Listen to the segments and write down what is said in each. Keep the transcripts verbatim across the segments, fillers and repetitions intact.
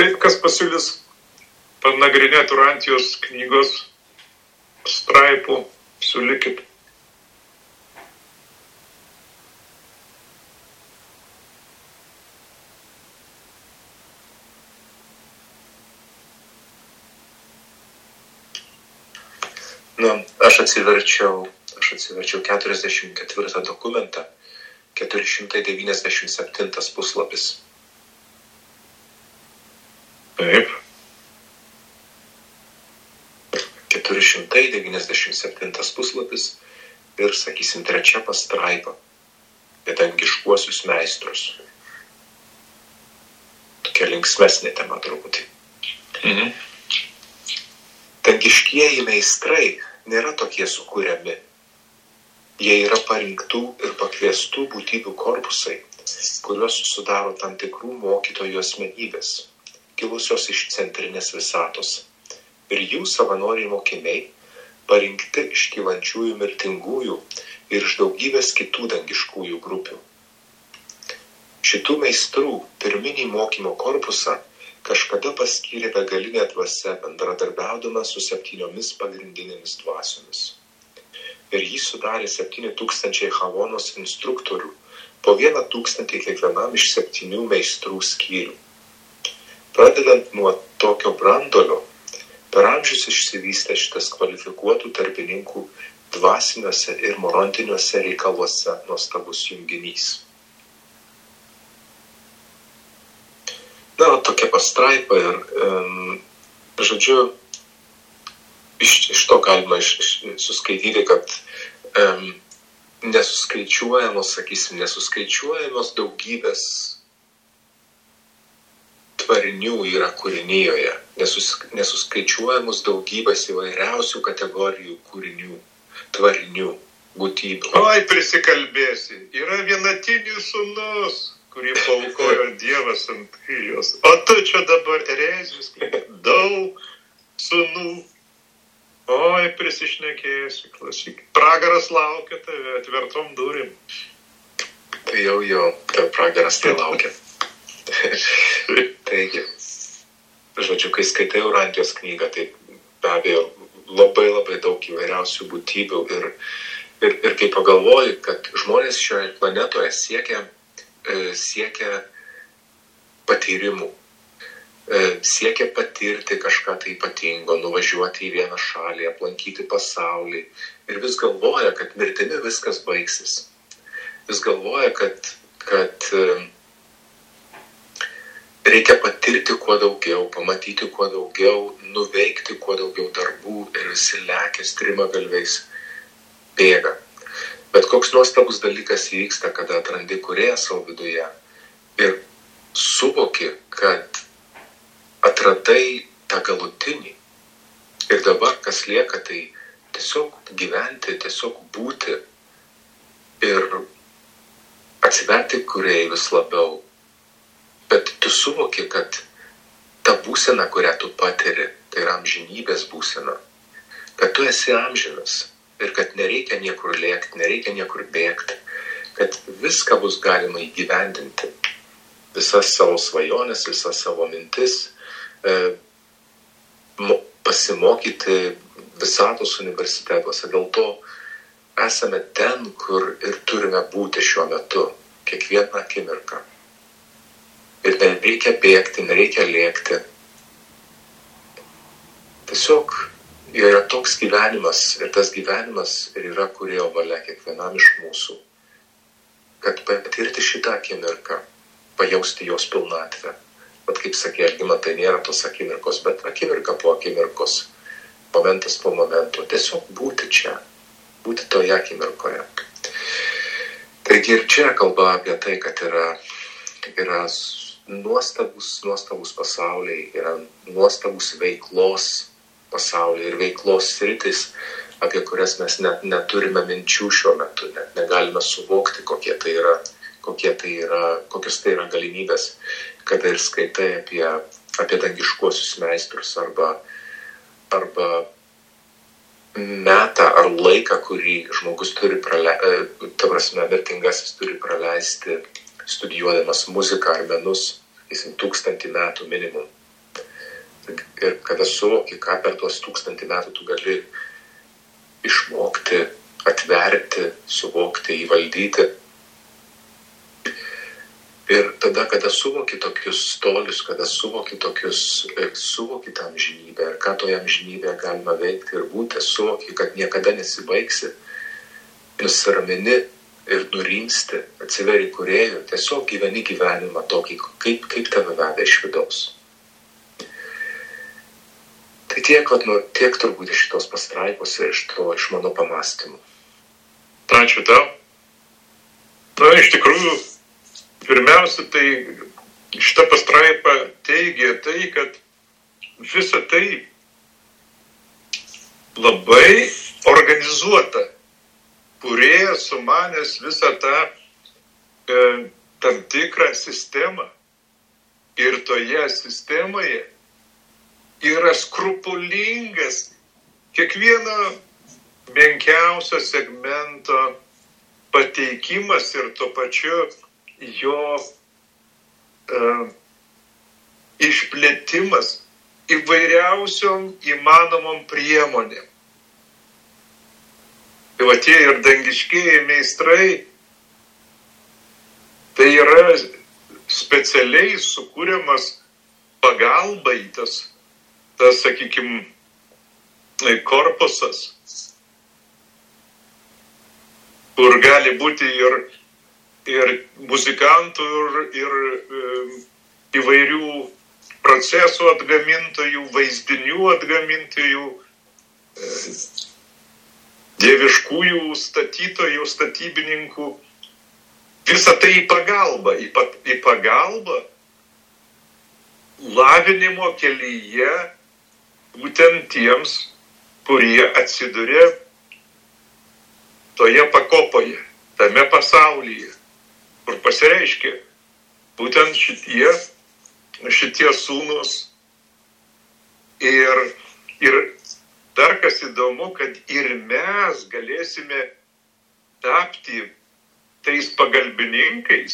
Taip, kas pasiūlys panagrinėti Urantijos knygos straipų, siūlykit. Nu, aš atsiverčiau, aš atsiverčiau keturiasdešimt ketvirtą dokumentą, keturi šimtai devyniasdešimt septintas puslapis. Taip. keturi šimtai devyniasdešimt septintas puslapis ir, sakysim, trečia pastraipa apie dangiškuosius meistrus. Tokia linksmesnė tema truputį. Mhm. Dangiškieji meistrai nėra tokie sukūriami. Jie yra parinktų ir pakviestų būtybių korpusai, kuriuos sudaro tam tikrų mokytojų asmenybės, kilusios iš centrinės visatos. Ir jų savanoriai mokiniai, parinkti iš kylančiųjų mirtingųjų ir iš daugybės kitų dangiškųjų grupių. Šitų meistrų pirminį mokymo korpusą kažkada paskyrė begalinė dvasia bendradarbiaudama su septyniomis pagrindinėmis dvasiomis. Ir jį sudarė septyni tūkstančiai Havonos instruktorių, po vieną tūkstantį kiekvienam iš septynių meistrų skyrių. Pradedant nuo tokio brandolio, per amžius išsivystė šitas kvalifikuotų tarpininkų dvasiniuose ir morantiniuose reikaluose nuostabus junginys. Na, tokia pastraipa ir, um, žodžiu, iš, iš to galima iš, iš, suskaityti, kad um, nesuskaičiuojamos, sakysim, nesuskaičiuojamos daugybės tvarinių yra kūrinyjoje, nesus, nesuskaičiuojamos daugybės įvairiausių kategorijų kūrinių, tvarinių, būtybių. Oi, prisikalbėsi, yra vienatinis sūnus, kurį paaukojo Dievas ant kryžiaus. O tu čia dabar erezijus, daug sūnų. Oi, prisišnekėsi, klausyk. Pragaras laukia tave, atvertom durim. Tai jau jo, tai pragaras tai laukia. Taigi, žodžiu, kai skaitai Urantijos knygą, tai be abejo labai labai daug įvairiausių būtybių ir, ir, ir kai pagalvoji, kad žmonės šioje planetoje siekia siekia patyrimų, siekia patirti kažką tai ypatingo, nuvažiuoti į vieną šalį, aplankyti pasaulį ir vis galvoja, kad mirtimi viskas baigsis. Vis galvoja, kad, kad reikia patirti kuo daugiau, pamatyti kuo daugiau, nuveikti kuo daugiau darbų ir visi lekia strimagalviais bėga. Bet koks nuostabus dalykas įvyksta, kada atrandi kūrėją savo viduje ir suvoki, kad atradai tą galutinį. Ir dabar, kas lieka, tai tiesiog gyventi, tiesiog būti ir atsiverti kūrėjai vis labiau. Bet tu suvoki, kad ta būsena, kurią tu patiri, tai yra amžinybės būsena, kad tu esi amžinas. Ir kad nereikia niekur lėkti, nereikia niekur bėgti, kad viską bus galima įgyvendinti. Visas savo svajonės, visas savo mintis, e, pasimokyti visatos universitetuose. Dėl to esame ten, kur ir turime būti šiuo metu, kiekvieną akimirką. Ir nereikia bėgti, nereikia lėkti. Tiesiog yra toks gyvenimas ir tas gyvenimas ir yra kūrėjo valia kiekvienam iš mūsų, kad patirti šitą akimirką, pajausti jos pilnatvę. Bet kaip sakė Algima, tai nėra tos akimirkos, bet akimirka po akimirkos, momentas po momento, tiesiog būti čia, būti toje akimirkoje. Taigi ir čia kalba apie tai, kad yra, yra nuostabus, nuostabus pasauliai, yra nuostabus veiklos pasaulyje ir veiklos sritis, apie kurias mes net neturime minčių šiuo metu, net negalime suvokti, kokie tai yra, kokie tai yra, kokios tai yra galimybės, kada ir skaitai apie, apie dangiškuosius meistrus arba, arba metą ar laiką, kurį žmogus turi praleisti, ta prasme, mirtingasis turi praleisti studijuodamas muziką ar menus, jis tūkstantį metų minimum. Ir kada suvoki, ką per tuos tūkstantį metų tu gali išmokti, atverti, suvokti, įvaldyti. Ir tada, kada suvoki tokius tolius, kada suvoki tokius, suvoki tą amžinybę ir ką toje amžinybėje galima veikti ir būti, suvoki, kad niekada nesibaigsi, nusiramini ir nurimsti, atsiveri kūrėjų, tiesiog gyveni gyvenimą tokį, kaip, kaip tave veda iš vidaus. Tai tiek, vat, nu, tiek turbūt iš šitos pastraipos ir iš to, iš mano pamastymų. Ačiū tau. Na, iš tikrųjų, pirmiausia, tai šita pastraipa teigia tai, kad visa tai labai organizuota. Kūrėjas sumanęs visą tą e, tam tikrą sistemą. Ir toje sistemoje yra skrupulingas kiekvieno menkiausio segmento pateikimas ir tuo pačiu jo uh, išplėtimas įvairiausiom įmanomom priemonėm. Tai va tie ir dangiškieji meistrai, tai yra specialiai sukūriamas pagalbai tas, tas sakykime, korpusas, kur gali būti ir ir muzikantų, ir, ir e, įvairių procesų atgamintojų, vaizdinių atgamintojų, e, dieviškųjų statytojų, statybininkų. Visa tai į pagalbą, į, pa, į pagalbą lavinimo kelyje būtent tiems, kurie atsiduria toje pakopoje, tame pasaulyje, kur pasireiškia būtent šitie, šitie sūnus. Ir, ir dar kas įdomu, kad ir mes galėsime tapti tais pagalbininkais,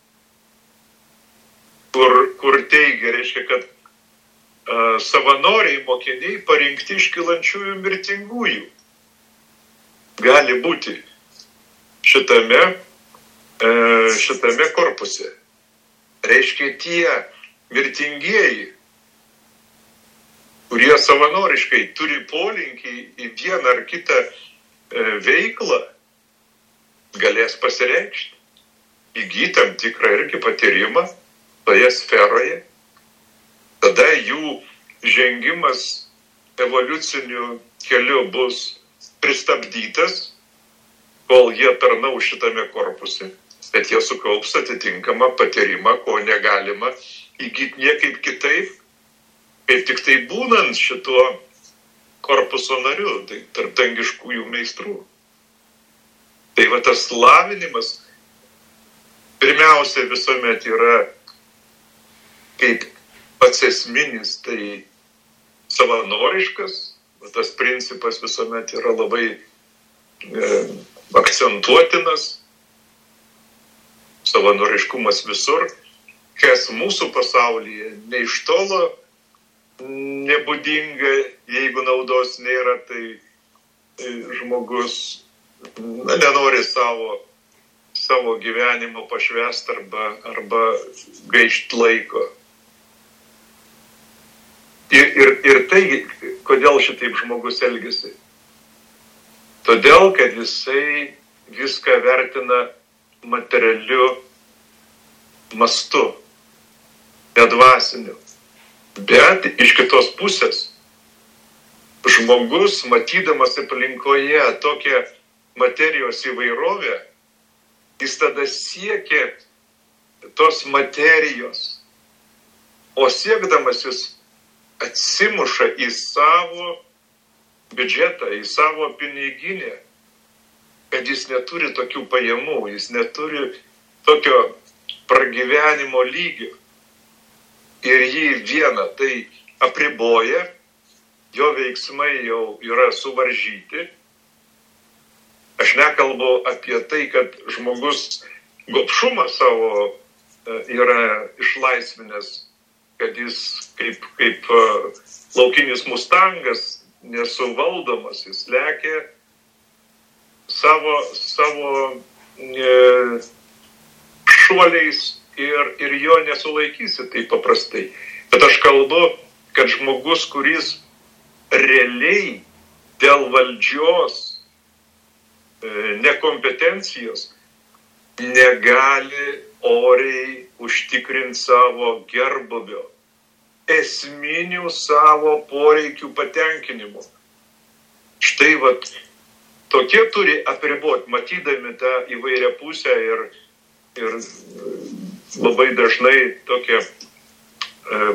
kur, kur teigia, reiškia, kad uh, savanoriai, mokiniai parinkti iškilančiųjų mirtingųjų gali būti šitame šitame korpuse. Reiškia tie mirtingieji, kurie savanoriškai turi polinkį į vieną ar kitą veiklą, galės pasireikšti, įgyti tam tikrą irgi patyrimą toje sferoje. Tada jų žengimas evoliuciniu keliu bus pristabdytas, kol jie tarnaus šitame korpuse, bet jie sukaups atitinkamą patyrimą, ko negalima įgyti niekaip kitaip, kaip tik tai būnant šituo korpuso nariu, tai tarp dangiškųjų meistrų. Tai va tas lavinimas pirmiausia visuomet yra kaip pats esminis, tai savanoriškas, va tas principas visuomet yra labai e, akcentuotinas, savanoriškumas visur, kas mūsų pasaulyje ne iš tolo nebūdinga, jeigu naudos nėra, tai žmogus na, nenori savo, savo gyvenimo pašvęst arba, arba gaišt laiko. Ir, ir, ir tai, kodėl šitaip žmogus elgiasi? Todėl, kad jisai viską vertina materialiu mastu, nedvasiniu. Bet iš kitos pusės žmogus, matydamas aplinkoje tokią materijos įvairovę, jis tada siekia tos materijos, o siekdamas jis atsimuša į savo biudžetą, į savo piniginę, kad jis neturi tokių pajamų, jis neturi tokio pragyvenimo lygio. Ir jį vieną tai apriboja, jo veiksmai jau yra suvaržyti. Aš nekalbu apie tai, kad žmogus gobšumą savo yra išlaisvinęs kad jis kaip, kaip uh, laukinis mustangas nesuvaldomas, jis lekia savo, savo e, šuoliais ir, ir jo nesulaikysi taip paprastai. Bet aš kalbu, kad žmogus, kuris realiai dėl valdžios e, nekompetencijos negali oriai užtikrinti savo gerbūvio, esminių savo poreikių patenkinimo. Štai vat, tokie turi apriboti, matydami tą įvairią pusę ir, ir labai dažnai tokią e,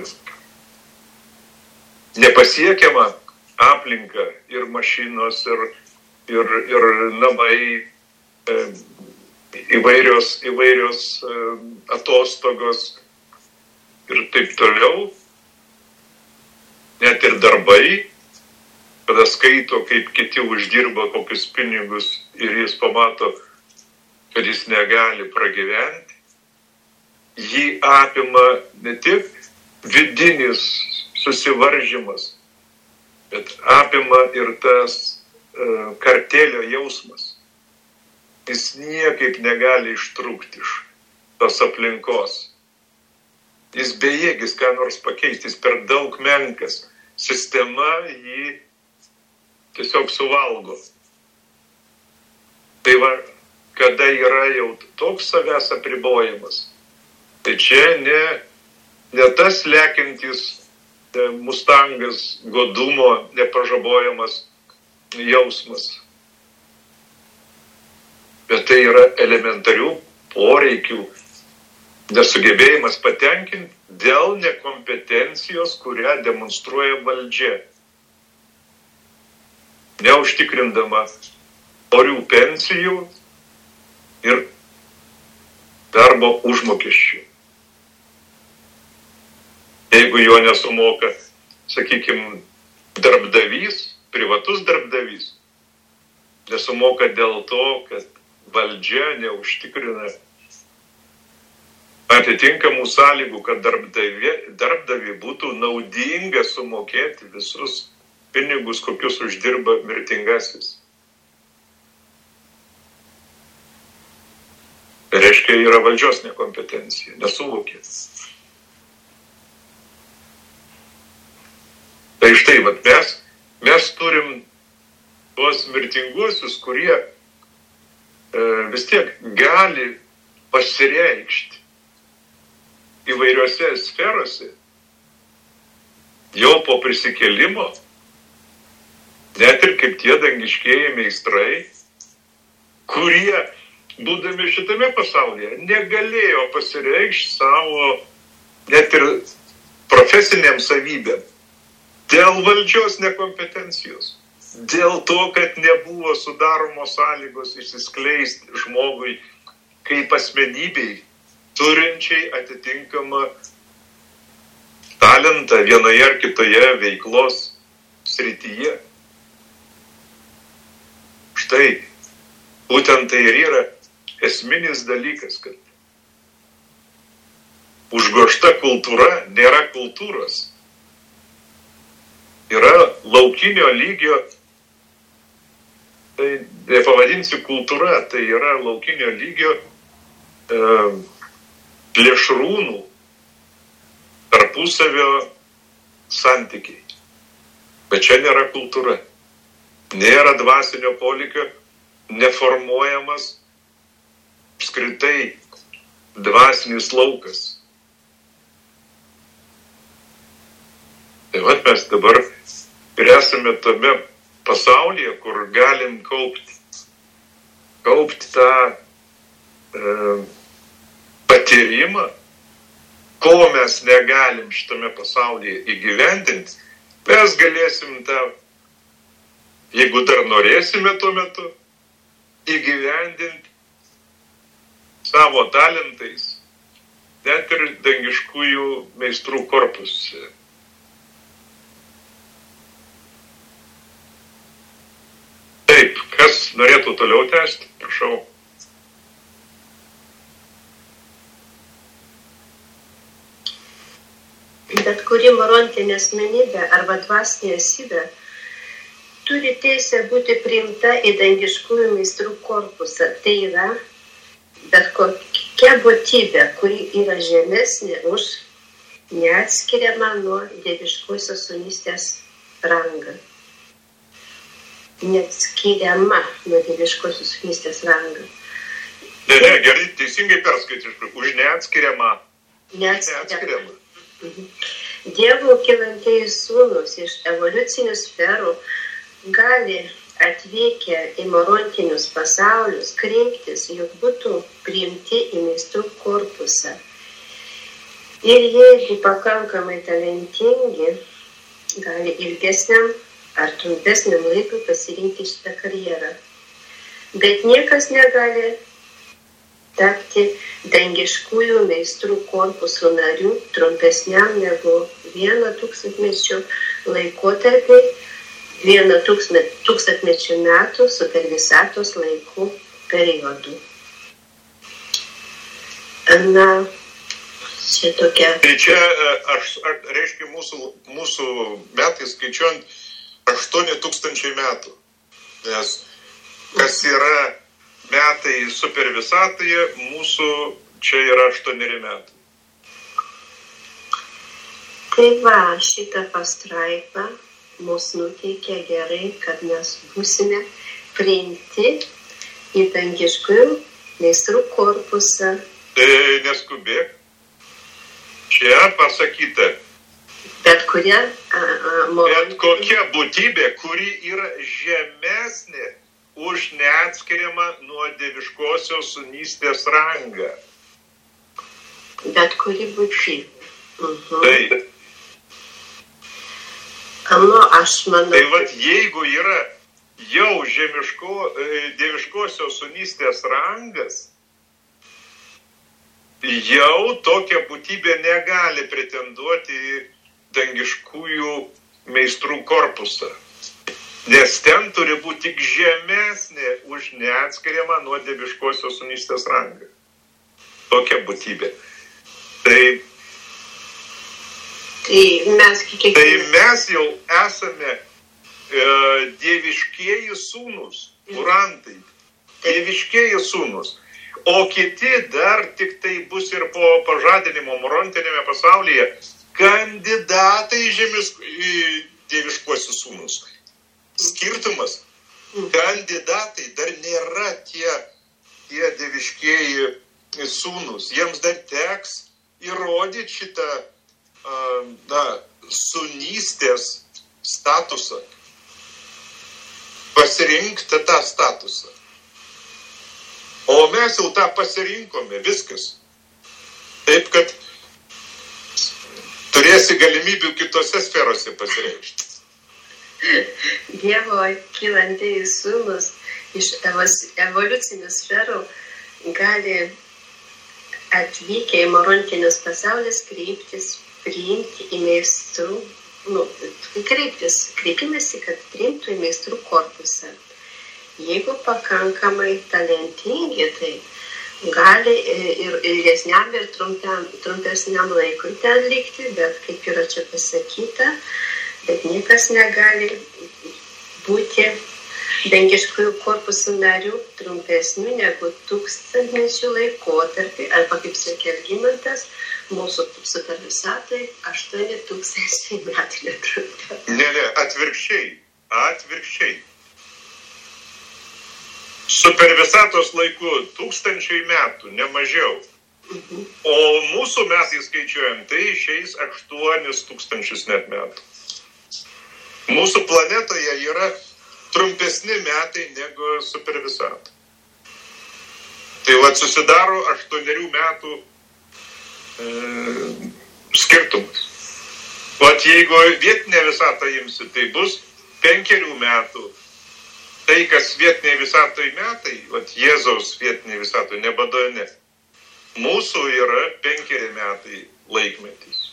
nepasiekiamą aplinką ir mašinos, ir, ir, ir namai, e, įvairios, įvairios e, atostogos ir taip toliau. Net ir darbai, kada skaito, kaip kiti uždirba kokius pinigus ir jis pamato, kad jis negali pragyventi, jį apima ne tik vidinis susivaržymas, bet apima ir tas uh, kartelio jausmas. Jis niekaip negali ištrūkti iš tos aplinkos. Jis bejėgis ką nors pakeisti, jis per daug menkas. Sistema jį tiesiog suvalgo. Tai va, kada yra jau toks savęs apribojimas, tai čia ne, ne tas lekiantis mustangas, godumo, nepažabojamas jausmas, bet tai yra elementarių poreikių nesugebėjimas patenkinti dėl nekompetencijos, kurią demonstruoja valdžia, neužtikrindama orių pensijų ir darbo užmokesčių. Jeigu jo nesumoka, sakykime, darbdavys, privatus darbdavys, nesumoka dėl to, kad valdžia neužtikrina atitinkamų sąlygų, kad darbdavi, darbdavi būtų naudinga sumokėti visus pinigus, kokius uždirba mirtingasis. Tai reiškia, yra valdžios nekompetencija, nesuvokė. Tai štai, vat, mes, mes turim tuos mirtinguosius, kurie e, vis tiek gali pasireikšti įvairiose sferose, jau po prisikėlimo, net ir kaip tie dangiškieji meistrai, kurie, būdami šitame pasaulyje, negalėjo pasireikšti savo net ir profesiniam savybėm, dėl valdžios nekompetencijos, dėl to, kad nebuvo sudaromos sąlygos išsiskleisti žmogui kaip asmenybei, turinčiai atitinkamą talentą vienoje ar kitoje veiklos srityje. Štai, būtent tai ir yra esminis dalykas, kad užgožta kultūra nėra kultūros. Yra laukinio lygio, tai nepavadinsiu kultūra, tai yra laukinio lygio e, plėšrūnų tarpusavio santykiai. Bet čia nėra kultūra. Nėra dvasinio polikio, neformuojamas apskritai dvasinis laukas. Tai vat mes dabar ir esame tame pasaulyje, kur galim kaupti, kaupti tą e, patyrimą, ko mes negalim šitame pasaulyje įgyvendinti, mes galėsim tą, jeigu dar norėsime tuo metu, įgyvendinti savo talentais, net ir dangiškųjų meistrų korpuse. Taip, kas norėtų toliau tęsti, prašau. bet kuri morontinė asmenybė arba dvasinė esybė turi teisę būti priimta į dangiškųjų meistrų korpusą. Tai yra bet kokia būtybė, kuri yra žemesnė už neatskiriamą nuo dieviškosios sūnystės rangą. Neatskiriama nuo dieviškosios sūnystės rangą. Ne, ne, gerai, teisingai perskaitiškai. Už neatskiriamą. Neatskiriamą. Mhm. Dievo kilantieji sūnus iš evoliucinių sferų gali atvykę į morontinius pasaulius kreiptis, jog būtų priimti į meistrų korpusą. Ir jeigu pakankamai talentingi, gali ilgesniam ar trumpesniam laikui pasirinkti šitą karjerą. Bet niekas negali tapti dangiškųjų meistrų korpusų narių trumpesniam negu vieno tūkstantmečio laikotarpį, vieno tūkstantmečio metų super visatos laikų periodų. Na, čia tokia. Tai čia, aš, reiškia, mūsų, mūsų metai skaičiuojant aštuoni tūkstančiai metų. Nes kas yra metai super visatoje, mūsų čia yra aštuoneri metai. Tai va, šitą pastraipą mus nuteikia gerai, kad mes būsime priimti į dangiškųjų meistrų korpusą. Tai neskubėk. Čia pasakyta. Bet kuria a, a, bet kokia būtybė, kuri yra žemesnė už neatskiriamą nuo dieviškosios sūnystės rangą. Bet kuri būtybė. Mhm. Tai Nu, aš manau. Tai vat, jeigu yra jau žemiško, dieviškosios sūnystės rangas, jau tokia būtybė negali pretenduoti į dangiškųjų meistrų korpusą. Nes ten turi būti tik žemesnė už neatskiriamą nuo dieviškosios sūnystės rangą. Tokia būtybė. Tai Tai mes, kiekvienas... tai mes jau esame e, dieviškieji sūnus, kurantai, dieviškieji sūnus, o kiti dar tik tai bus ir po pažadinimo morontinėme pasaulyje kandidatai žemis, į dieviškuosius sūnus. Skirtumas, kandidatai dar nėra tie, tie dieviškieji sūnus, jiems dar teks įrodyti šitą na, sūnystės statusą, pasirinkti tą statusą. O mes jau tą pasirinkome, viskas. Taip, kad turėsi galimybių kitose sferose pasireikšti. Dievo kylantieji sūnus iš evoliucinių sferų gali atvykę į morontinius pasaulius kreiptis, priimti į meistrų, nu, kreiptis, kreipimėsi, kad priimtų į meistrų korpusą. Jeigu pakankamai talentingi, tai gali ir ilgesniam ir trumpiam, trumpesniam laikui ten likti, bet kaip yra čia pasakyta, bet niekas negali būti dangiškųjų korpusų narių trumpesnių negu tūkstantmečių laikotarpį, arba kaip sakė Algimantas, mūsų super visatai aštuoni tūkstančiai metų netrumpiau. Ne, ne, atvirkščiai, atvirkščiai. Super visatos laiku tūkstančiai metų, ne mažiau. Mhm. O mūsų metai skaičiuojam, tai išeis aštuonis tūkstančius net metų. Mūsų planetoje yra trumpesni metai negu super visata. Tai vat susidaro aštuonerių metų e, skirtumas. Vat jeigu vietinė visata imsi, tai bus penkerių metų. Tai, kas vietiniai visatoj metai, vat Jėzaus vietiniai visatoj, nebadoja ne. Mūsų yra penkeri metai laikmetis.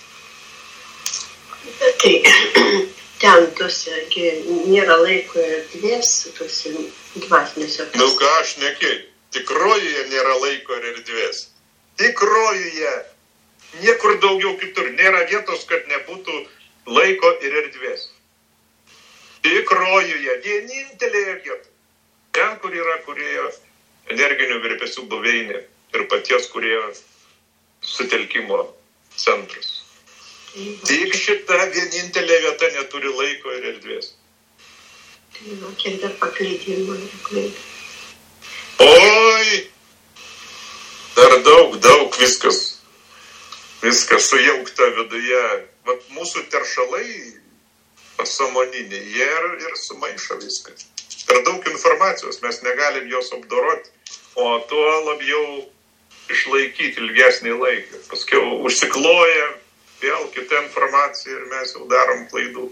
Tai ten tuose nėra laiko ir erdvės, tuose dvasinėse. Nu ką aš nekėjau. Tikrojoje nėra laiko ir erdvės. Tikrojoje niekur visur daugiau kitur. Nėra vietos, kad nebūtų laiko ir erdvės. Tikrojuje, vienintelėje vietoje. Ten, kur yra kūrėjo energinių virpesių buveinė ir paties kūrėjo sutelkimo centras. Tik šita vienintelė vieta neturi laiko ir erdvės. Tai va, kiek dar paklydimo ir klaidų. Oi! Dar daug, daug viskas. Viskas sujaukta viduje. Vat mūsų teršalai pasąmoniniai, jie ir, ir sumaišo viską. Per daug informacijos mes negalim jos apdoroti, o tuo labiau išlaikyti ilgesnį laiką. Paskiau užsikloja vėl kita informacija ir mes jau darom klaidų.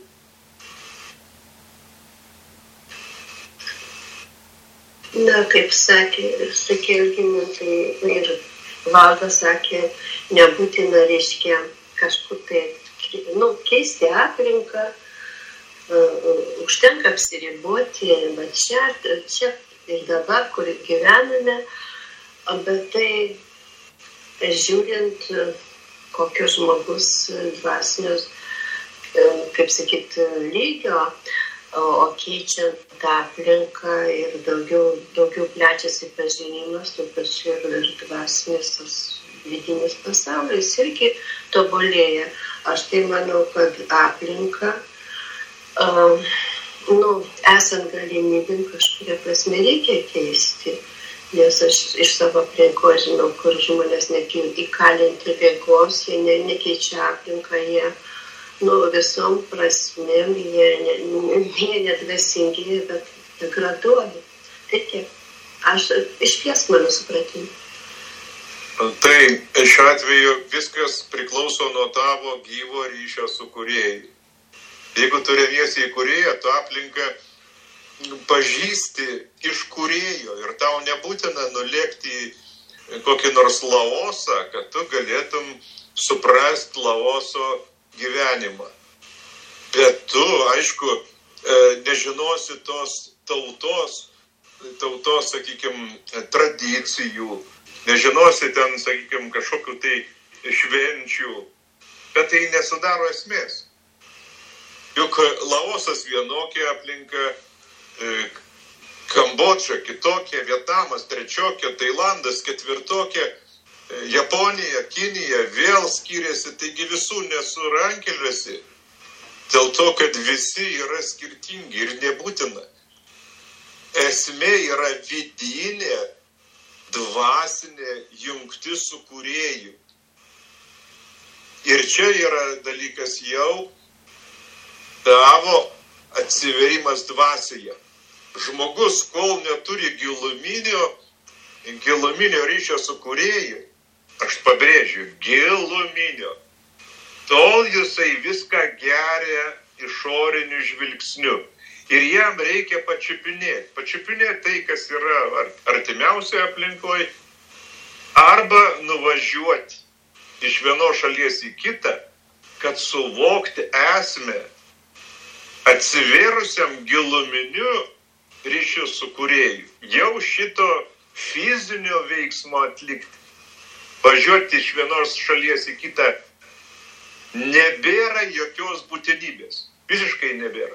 Na, kaip sakė, sakė Algimantai ir Valdas sakė, nebūtina, reiškia, kažkur tai, nu, keisti aplinką, uh, užtenka apsiriboti, bet čia, čia ir dabar, kur gyvename, bet tai žiūrint, kokios žmogus dvasinius, kaip sakyt, lygio, o keičiant tą aplinką ir daugiau, daugiau plečiasi pažinimas, tuo pačiu ir, ir dvasinis tas vidinis pasaulis irgi tobulėja. Aš tai manau, kad aplinka, uh, nu, esant galimybėm kažkuria prasme reikia keisti, nes aš iš savo aplinkos žinau, kur žmonės net įkalinti ligos, jie ne, nekeičia aplinką, jie nu, visom prasmėm, jie, ne, jie nedvasingi, bet degraduoja. Tai tiek. Aš išties mano supratimu. Tai šiuo atveju viskas priklauso nuo tavo gyvo ryšio su kūrėju. Jeigu tu remiesi į kūrėją, tu aplinką pažįsti iš kūrėjo ir tau nebūtina nulėkti į kokį nors Laosą, kad tu galėtum suprasti Laoso gyvenimą. Bet tu, aišku, nežinosi tos tautos, tautos, sakykime, tradicijų, nežinosi ten, sakykime, kažkokių tai švenčių, bet tai nesudaro esmės. Juk Laosas vienokia aplinka, Kambodža kitokia, Vietnamas trečiokia, Tailandas ketvirtokia, Japonija, Kinija vėl skiriasi, taigi visų nesurankeliuosi, dėl to, kad visi yra skirtingi ir nebūtina. Esmė yra vidinė, dvasinė jungtis su kūrėju. Ir čia yra dalykas jau tavo atsiverimas dvasioje. Žmogus, kol neturi giluminio, giluminio ryšio su kūrėju, aš pabrėžiu, giluminio, tol jisai viską geria išoriniu žvilgsniu. Ir jam reikia pačiupinėti. Pačiupinėti tai, kas yra artimiausioje aplinkoje, arba nuvažiuoti iš vienos šalies į kitą, kad suvokti esmę atsivėrusiam giluminiu ryšiu su kūrėju. Jau šito fizinio veiksmo atlikti. Važiuoti iš vienos šalies į kitą nebėra jokios būtinybės. Visiškai nebėra.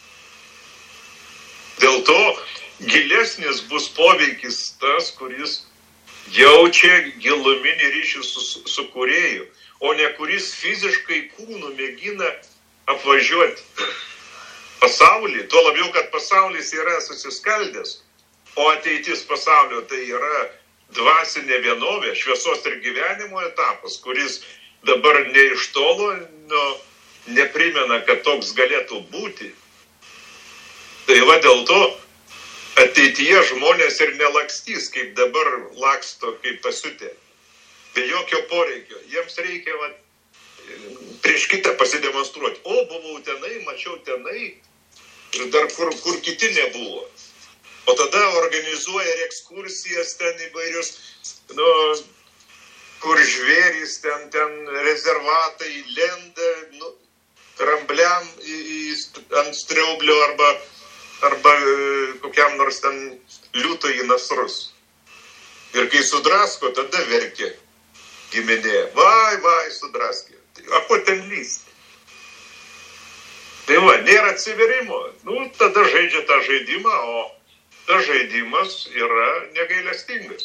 Dėl to gilesnis bus poveikis tas, kuris jaučia giluminį ryšį su, su kūrėju, o ne kuris fiziškai kūnu mėgina apvažiuoti pasaulį. Tuo labiau, kad pasaulis yra susiskaldęs, o ateitis pasaulio tai yra dvasinė vienovė, šviesos ir gyvenimo etapas, kuris dabar ne iš tolo nu, neprimena, kad toks galėtų būti. Tai va dėl to ateityje žmonės ir nelakstys, kaip dabar laksto, kaip pasiutė. Be jokio poreikio. Jiems reikia va, prieš kitą pasidemonstruoti. O, buvau tenai, mačiau tenai ir dar kur, kur kiti nebuvo. O tada organizuoja ir ekskursijas ten įvairius, nu, kur žvėrys, ten, ten rezervatai, lenda, nu, rambliam į, į, ant striaublio arba, arba kokiam nors ten liūto į nasrus. Ir kai sudrasko, tada verkia giminė. Vai, vai, sudrasko. ten lysti? Tai va, nėra atsiverimo. Nu, tada žaidžia tą žaidimą, o tas žaidimas yra negailestingas.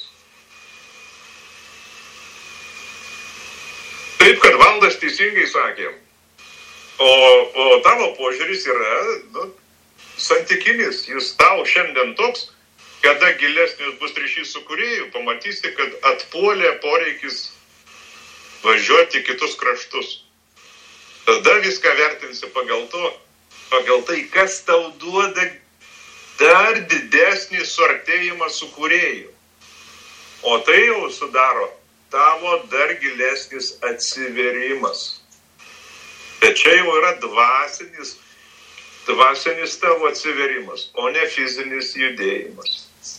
Taip, kad Valdas teisingai sakė, o, o tavo požiūris yra, nu, santykinis. Jis tau šiandien toks, kada gilesnis bus ryšys su kūrėju, pamatysi, kad atpuolė poreikis važiuoti kitus kraštus. Tada viską vertinsi pagal to, pagal tai, kas tau duoda dar didesnį suartėjimą su kūrėju. O tai jau sudaro tavo dar gilesnis atsiverimas. Bet čia jau yra dvasinis, dvasinis tavo atsiverimas, o ne fizinis judėjimas.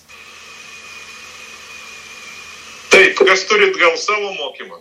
Taip, kas turit gal savo mokymą?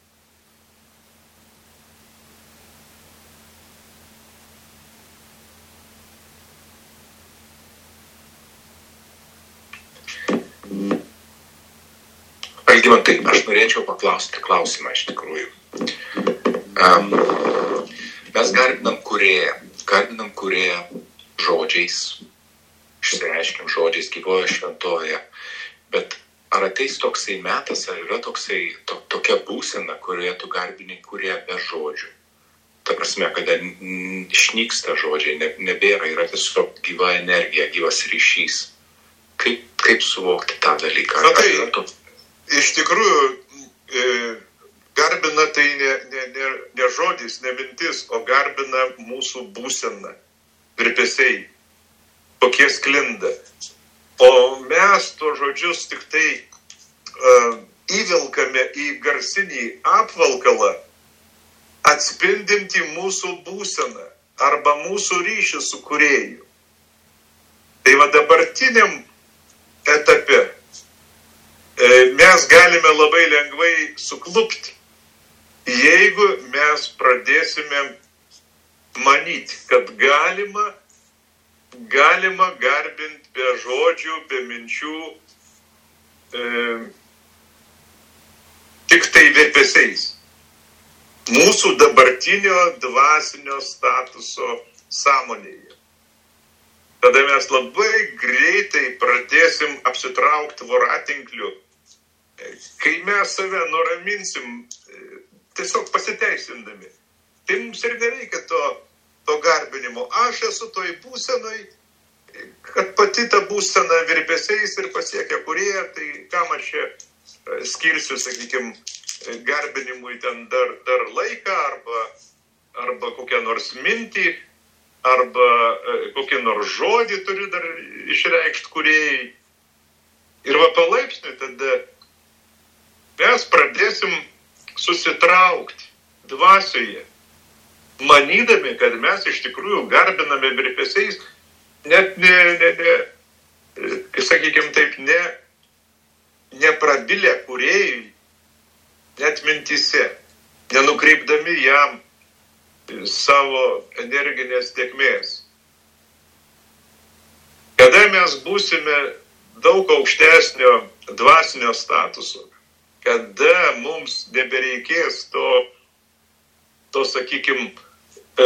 Algimantai, aš norėčiau paklausti klausimą iš tikrųjų. Um, mes garbinam kūrėją, garbinam kūrėją žodžiais, išsireiškim žodžiais gyvoje šventoje, bet ar ateis toksai metas, ar yra toksai, to, tokia būsena, kurioje tu garbini kūrėją be žodžių? Ta prasme, kada išnyksta žodžiai, ne, nebėra, yra tiesiog gyva energija, gyvas ryšys. Kaip, kaip suvokti tą dalyką? Na tai, iš tikrųjų, e, garbina tai ne, ne, ne, ne žodis, ne mintis, o garbina mūsų būseną, virpesiai, kokie sklinda. O mes tuos žodžius tik tai uh, įvilkame į garsinį apvalkalą, atspindinti mūsų būseną arba mūsų ryšį su kūrėju. Tai va dabartiniam etape mes galime labai lengvai suklupti, jeigu mes pradėsime manyti, kad galima, galima garbinti be žodžių, be minčių, e, tik tai virpesiais. Mūsų dabartinio dvasinio statuso sąmonėje. Tada mes labai greitai pradėsim apsitraukti voratinkliu, kai mes save nuraminsim, tiesiog pasiteisindami. Tai mums ir nereikia to, to garbinimo. Aš esu toj būsenoj, kad pati ta būsena virpesiais ir pasiekia kūrėją, tai kam aš čia skirsiu, sakykime, garbinimui ten dar, dar laiką arba, arba kokią nors mintį, arba kokį nors žodį turiu dar išreikšti kūrėjai. Ir va palaipsniui tada mes pradėsim susitraukti dvasioje, manydami, kad mes iš tikrųjų garbiname virpesiais, net ne, ne, ne sakykime taip, ne, neprabilę kūrėjui, net mintyse, nenukreipdami jam savo energinės tėkmės. Kada mes būsime daug aukštesnio dvasinio statuso, kada mums nebereikės to, to sakykim, e,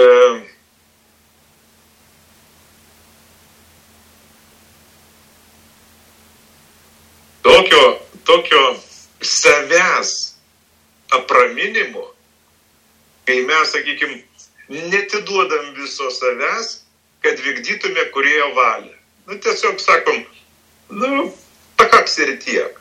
tokio, tokio savęs apraminimo, kai mes, sakykim, netiduodam viso savęs, kad vykdytume kūrėjo valią. Nu, tiesiog sakom, nu, pakaks ir tiek.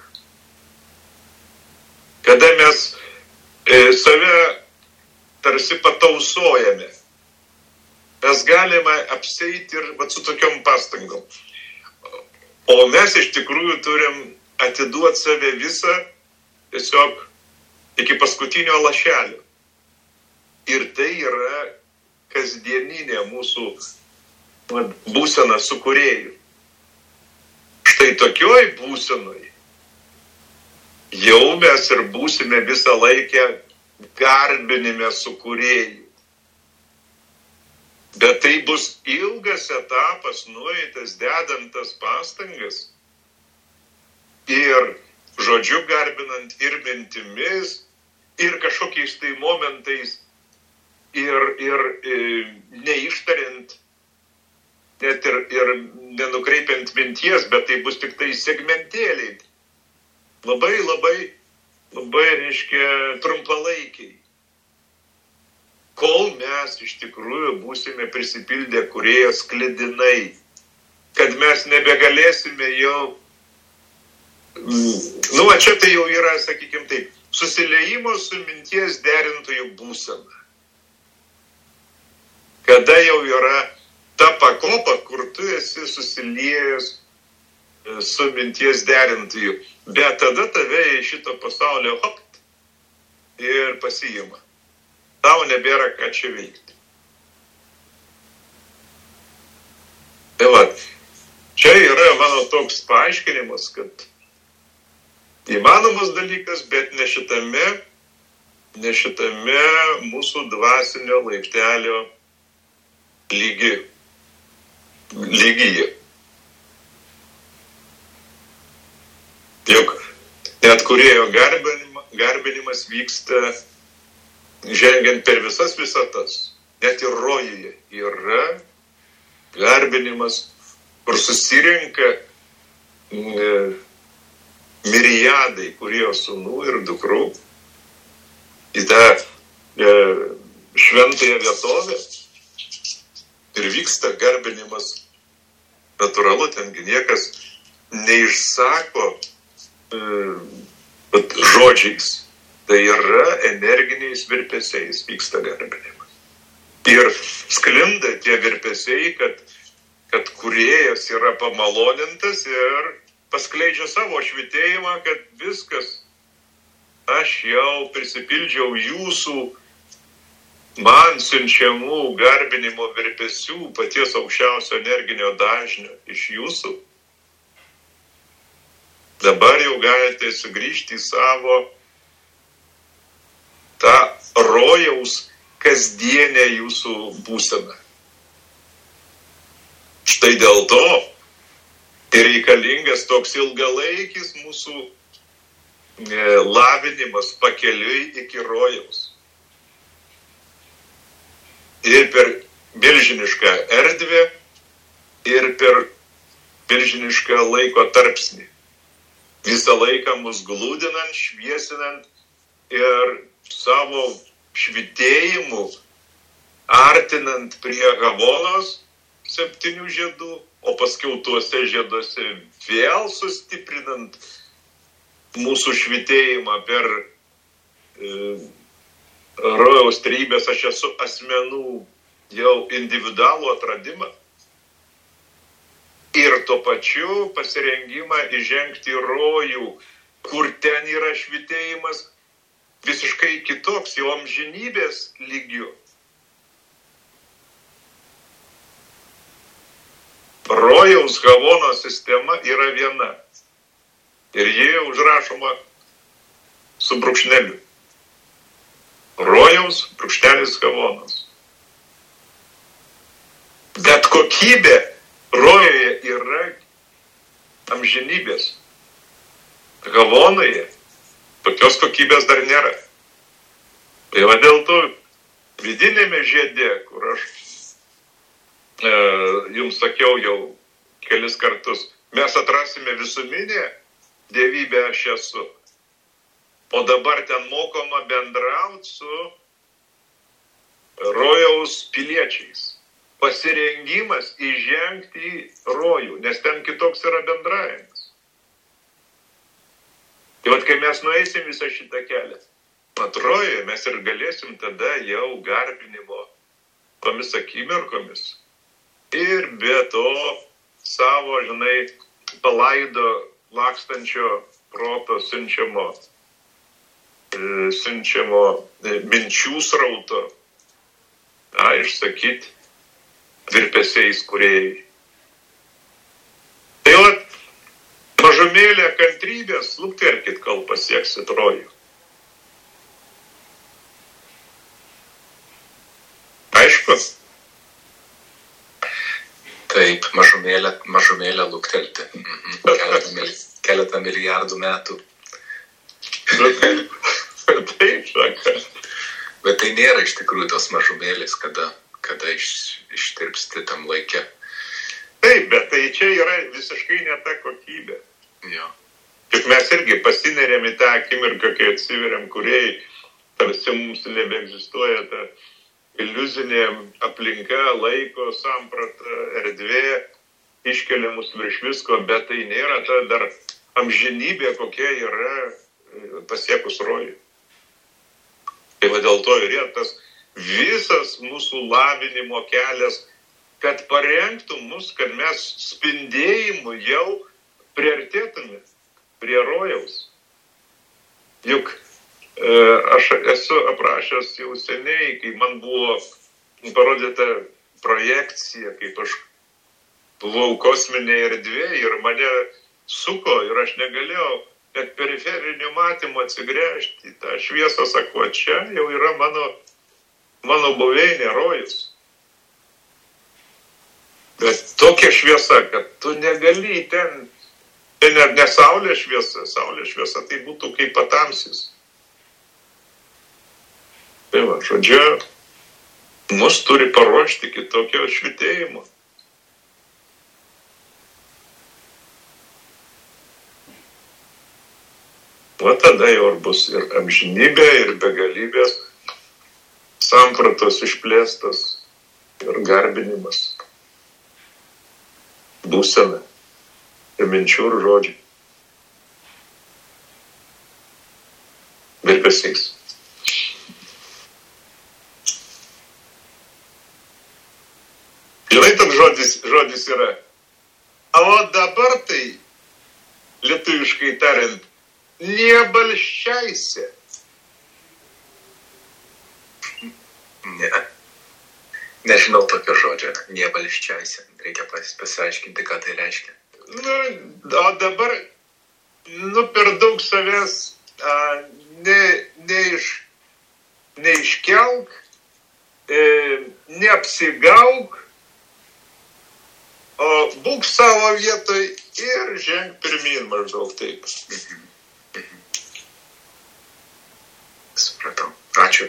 Kada mes e, save tarsi patausojame, mes galime apseiti ir vat, su tokiom pastangom. O mes iš tikrųjų turim atiduoti save visą tiesiog iki paskutinio lašelio. Ir tai yra kasdieninė mūsų vat, būsena su kūrėju. Štai tokioj būsenoj jau mes ir būsime visą laikę garbinime su kūrėju. Bet tai bus ilgas etapas, nueitas, dedant tas pastangas. Ir žodžiu garbinant, ir mintimis, ir kažkokiais tai momentais ir, ir, ir neištarint, net ir, ir nenukreipiant minties, bet tai bus tik tai segmentėliai. Labai, labai, labai, reiškia, trumpalaikiai. Kol mes iš tikrųjų būsime prisipildę kūrėjo sklidinai, kad mes nebegalėsime jau, nu, va čia tai jau yra, sakykime taip, susiliejimo su minties derintojų būsena. Kada jau yra ta pakopa, kur tu esi susiliejęs su minties derintojų, bet tada tave iš šito pasaulio hopt ir pasiima. Tau nebėra ką čia veikti. Tai va, čia yra mano toks paaiškinimas, kad įmanomas dalykas, bet ne šitame, ne šitame mūsų dvasinio laiptelio lygi, lygyje. Juk net kūrėjo garbinimas, garbinimas vyksta žengiant per visas visatas. Net ir rojuje yra garbinimas, kur susirenka e, miriadai kūrėjo sūnų ir dukrų į tą e, šventąją vietovę ir vyksta garbinimas. Natūralu, tengi niekas neišsako e, žodžiais. Tai yra energiniais virpesiais vyksta garbinimas. Ir sklinda tie virpesiai, kad, kad kūrėjas yra pamalonintas ir paskleidžia savo švitėjimą, kad viskas, aš jau prisipildžiau jūsų man siunčiamų garbinimo virpesių, paties aukščiausio energinio dažnio iš jūsų. Dabar jau galite sugrįžti į savo tą rojaus kasdienę jūsų būseną. Štai dėl to ir reikalingas toks ilgalaikis mūsų lavinimas pakeliui iki rojaus. Ir per milžinišką erdvę, ir per milžinišką laiko tarpsnį. Visą laiką mus glūdinant, šviesinant ir savo švitėjimu artinant prie Havonos septynių žiedų, o paskiau tuose žieduose vėl sustiprinant mūsų švitėjimą per e, rojaus trybės aš esu asmenų jau individualų atradimą ir tuo pačiu pasirengimą įžengti į rojų, kur ten yra švitėjimas visiškai kitoks, jau amžinybės lygių. Rojaus Havonos sistema yra viena. Ir ji užrašoma su brūkšneliu. Rojaus brūkšnelis Havonos. Bet kokybė rojoje yra amžinybės. Havonoje tokios kokybės dar nėra. Tai va dėl to vidinėme žiede, kur aš e, jums sakiau jau kelis kartus, mes atrasime visuminę dievybę aš esu. O dabar ten mokoma bendrauti su rojaus piliečiais. Pasirengimas įžengti į rojų, nes ten kitoks yra bendravimas. Tai vat, kai mes nueisim visą šitą kelią, atrojo, mes ir galėsim tada jau garbinimo tomis akimirkomis. Ir be to savo, žinai, palaido lakstančio proto siunčiamo, e, siunčiamo e, minčių srauto, a, išsakyti virpesiais kūrėjai. Tai vat, mažumėlė kantrybės, lukterkit, kol pasieksit rojų. Aišku? Taip, mažumėlė, mažumėlė luktelti. Mhm. Keletą, mil, keletą milijardų metų. Taip, saka. Bet tai nėra iš tikrųjų tos mažumėlės, kada, kada iš, ištirpsti tam laikė. Taip, bet tai čia yra visiškai ne ta kokybė. Jo. Juk mes irgi pasinerėm į tą akimirką, kai atsiveriam kūrėjai, tarsi mums nebeegzistuoja ta iliuzinė aplinka, laiko, samprata, erdvė, iškelia mus virš visko, bet tai nėra ta dar amžinybė, kokia yra pasiekus rojų. Tai va dėl to ir yra tas visas mūsų lavinimo kelias, kad parengtų mus, kad mes spindėjimu jau priartėtume prie rojaus. Juk e, aš esu aprašęs jau seniai, kai man buvo parodyta projekcija, kaip aš buvau kosminėje erdvėje ir mane suko ir aš negalėjau net periferiniu matymu atsigręžti į tą šviesą, sako, čia jau yra mano, mano buveinė rojus. Bet tokia šviesa, kad tu negali ten, tai ne, ne saulės šviesa, saulės šviesa tai būtų kaip patamsis. Tai va, žodžiu, mus turi paruošti kitokio švitėjimo. O tada jau bus ir amžinybė, ir begalybės, sampratos išplėstas ir garbinimas, būsena ir minčių ir žodžiai. Virpesys. Žinai, toks žodis, žodis yra. O dabar tai, lietuviškai tariant, nebalščiaisi. Ne. Nežinau tokio žodžio. Nebalščiaisi. Reikia pas, pasiaiškinti, ką tai reiškia. Nu, o dabar, nu, per daug savęs a, ne, neiš, neiškelk, e, neapsigauk, o būk savo vietoj ir ženk pirmin maždaug taip. Mhm. Supratau. Ačiū.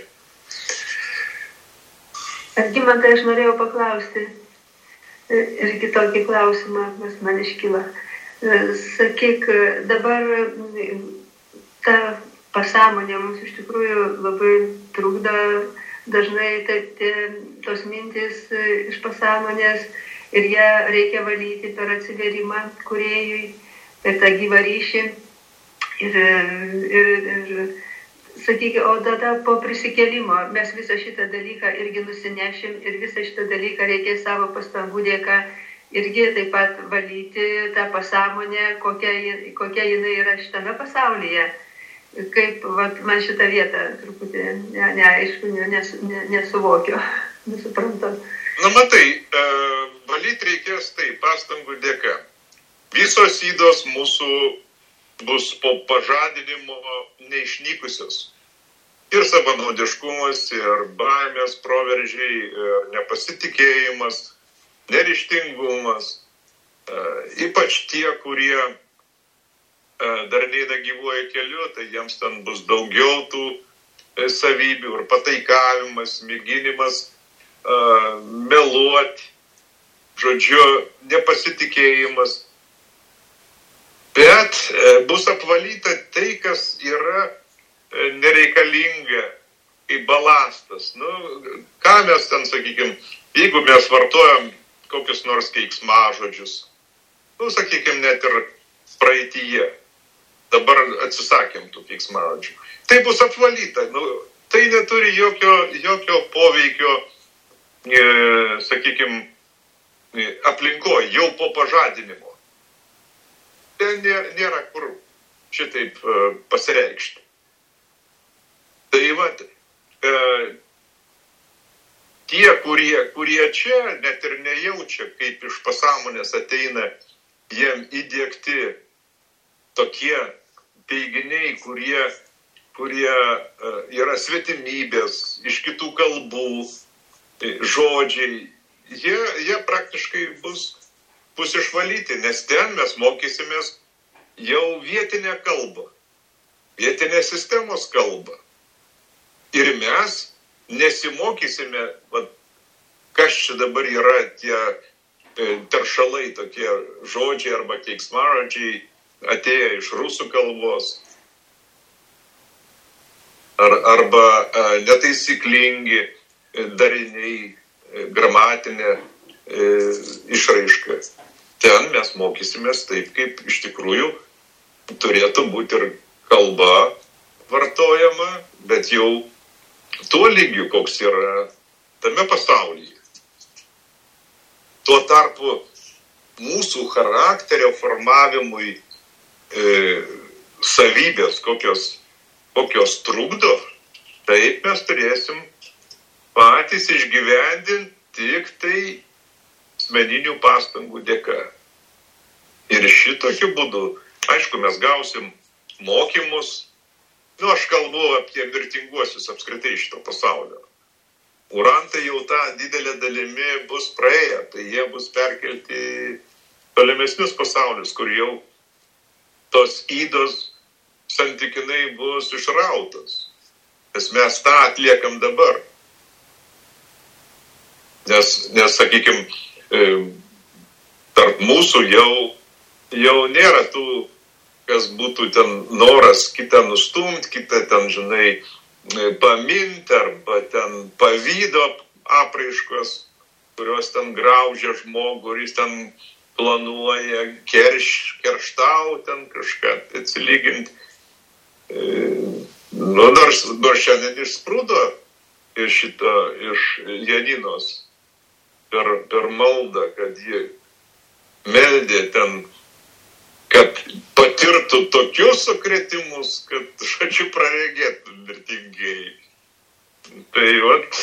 Algimantai, aš norėjau paklausti irgi tokį klausimą, kas man iškyla. Sakyk, dabar ta pasąmonė mums iš tikrųjų labai trukdo, dažnai taip, tie, tos mintis iš pasąmonės ir ją reikia valyti per atsiverimą kūrėjui, per tą gyvą ryšį. Ir, ir, ir sakykime, o tada po prisikėlimo mes visą šitą dalyką irgi nusinešim ir visą šitą dalyką reikės savo pastangų dėka irgi taip pat valyti tą pasąmonę, kokia, kokia jinai yra šitame pasaulyje. Kaip vat, man šitą vietą truputį ne, neaišku, nes, ne, nesuvokiu, nesuprantu. Na matai, e, valyti reikės tai pastangų dėka. Visos ydos mūsų bus po pažadinimo neišnykusios. Ir savanaudiškumas, ir baimės proveržiai, ir nepasitikėjimas, neryžtingumas. E, ypač tie, kurie e, dar neina gyvuoja keliu, tai jiems ten bus daugiau tų e, savybių ir pataikavimas, mėginimas e, meluoti, žodžiu, nepasitikėjimas. Bet e, bus apvalyta tai, kas yra e, nereikalinga, kaip balastas. Nu, ką mes ten, sakykime, jeigu mes vartojam kokius nors keiksmažodžius, nu, sakykime, net ir praeityje, dabar atsisakėm tų keiksmažodžių, tai bus apvalyta. Nu, tai neturi jokio, jokio poveikio, e, sakykime, aplinkoje, jau po pažadinimo. Ten nėra kur šitaip uh, pasireikšti. Tai va, uh, tie, kurie, kurie čia net ir nejaučia, kaip iš pasąmonės ateina jiem įdiegti tokie teiginiai, kurie, kurie uh, yra svetimybės, iš kitų kalbų, žodžiai, jie, jie praktiškai bus bus išvalyti, nes ten mes mokysimės jau vietinę kalbą, vietinės sistemos kalbą. Ir mes nesimokysime, va, kas čia dabar yra tie teršalai, tokie žodžiai arba keiksmažodžiai atėję iš rusų kalbos, ar, arba a, netaisyklingi dariniai, gramatinė e, išraiška. Ten mes mokysimės taip, kaip iš tikrųjų turėtų būti ir kalba vartojama, bet jau tuo lygiu, koks yra tame pasaulyje. Tuo tarpu mūsų charakterio formavimui e, savybės, kokios, kokios trukdo, taip mes turėsim patys išgyvendinti tik tai asmeninių pastangų dėka. Ir šitokiu būdu, aišku, mes gausim mokymus, nu, aš kalbu apie mirtinguosius apskritai šito pasaulio. Urantai jau tą didelę dalimi bus praėję, tai jie bus perkelti tolimesnius pasaulius, kur jau tos ydos santykinai bus išrautos. Nes mes tą atliekam dabar. Nes, nes sakykime, tarp mūsų jau, jau nėra tų, kas būtų ten noras kitą nustumti, kitą ten, žinai, paminti arba ten pavydo apraiškos, kurios ten graužia žmogų ir jis ten planuoja kerš, kerštau ten kažką atsilyginti. Nu, nors, nors šiandien išsprūdo iš šito, iš Janinos per, per maldą, kad ji meldė ten, kad patirtų tokius sukrėtimus, kad, žodžiu, praregėtų mirtingiai. Tai, vat,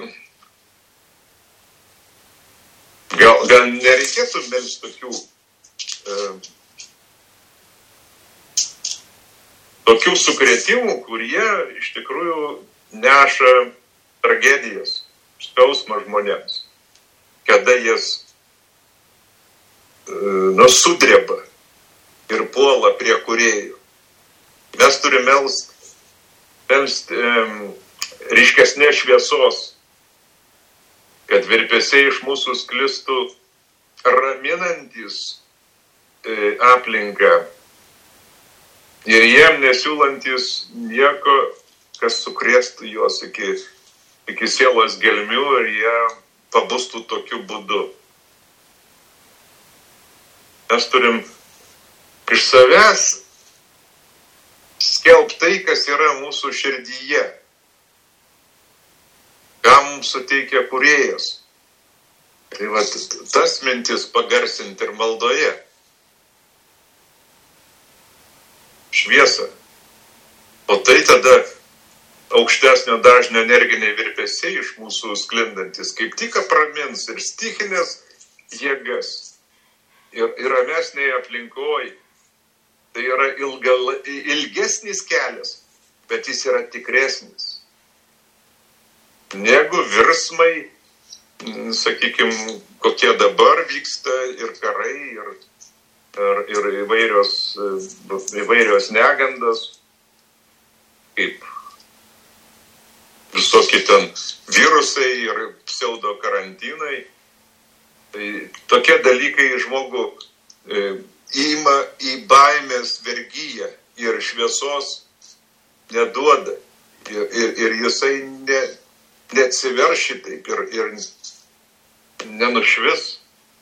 gal, gal nereikėtų melst tokių, e, tokių sukrėtimų, kurie iš tikrųjų neša tragedijas, skausmą žmonėms, kada jas e, nu, sudreba ir puola prie kūrėjų. Mes turime melst, melst e, ryškesnės šviesos, kad virpesiai iš mūsų sklistų raminantis e, aplinką ir jiem nesiūlantis nieko, kas sukrėstų juos iki, iki sielos gelmių ir jie pabustų tokiu būdu. Mes turim iš savęs skelbti tai, kas yra mūsų širdyje, ką mums suteikia kūrėjas. Tai va, tas mintis pagarsinti ir maldoje. Šviesą. O tai tada aukštesnio dažnio energiniai virpesiai iš mūsų sklindantis kaip tik apramins ir stichinės jėgas. Ir, ir ramesnėje aplinkoje. Tai yra ilgal, ilgesnis kelias, bet jis yra tikresnis. Negu virsmai, sakykime, kokie dabar vyksta ir karai, ir, ir, ir įvairios, įvairios negandos, kaip visokie ten virusai ir pseudo karantinai. Tai tokie dalykai žmogų e, ima į baimės vergyją ir šviesos neduoda. Ir, ir, ir jisai ne, neatsiverš šitaip ir, ir nenušvis.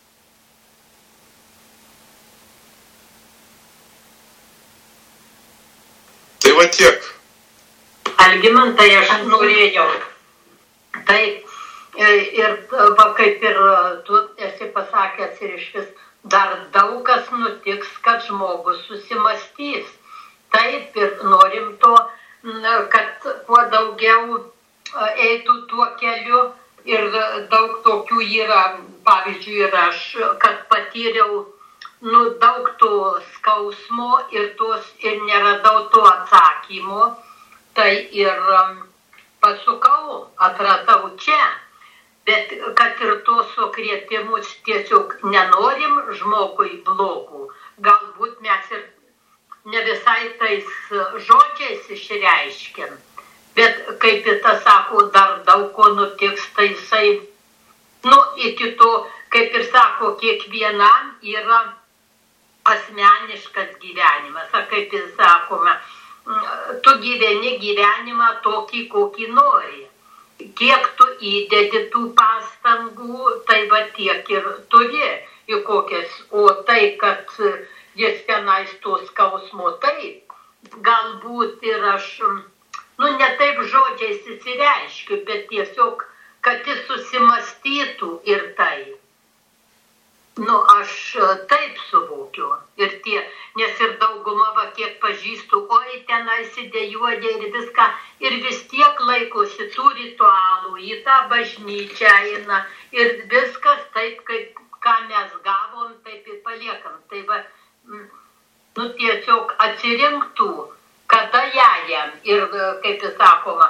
Tai va tiek. Algimantai, aš norėjau. Taip. Ir va, kaip ir tu esi pasakęs ir iš vis, dar daug kas nutiks, kad žmogus susimastys. Taip ir norim to, kad kuo daugiau eitų tuo keliu ir daug tokių yra, pavyzdžiui, ir aš, kad patyriau nu, daug to skausmo ir, tos, ir neradau to atsakymo, tai ir pasukau, atradau čia. Bet kad ir tos sukrėtimus tiesiog nenorim žmogui blogų, galbūt mes ir ne visai tais žodžiais išreiškiam, Bet kaip ir tas sako, dar daug ko nutiks, tai jisai, nu, iki to, kaip ir sako, kiekvienam yra asmeniškas gyvenimas. Kaip ir sakome, tu gyveni gyvenimą tokį, kokį nori. Kiek tu įdedi tų pastangų, tai va tiek ir turi į kokias. O tai, kad jis tenais to skausmo taip, galbūt ir aš, nu ne taip žodžiais įsireiškiu, bet tiesiog, kad jis susimastytų ir tai. Nu, aš taip suvokiu. Ir tie, nes ir dauguma, va, kiek pažįstu, oi, tenai įsidėjuodė ir viską, ir vis tiek laikosi tų ritualų, į tą bažnyčią eina, ir viskas taip, kaip, ką mes gavom, taip ir paliekam. Tai va, nu, tiesiog atsirinktų, kada jajam, ir, kaip ir sakoma,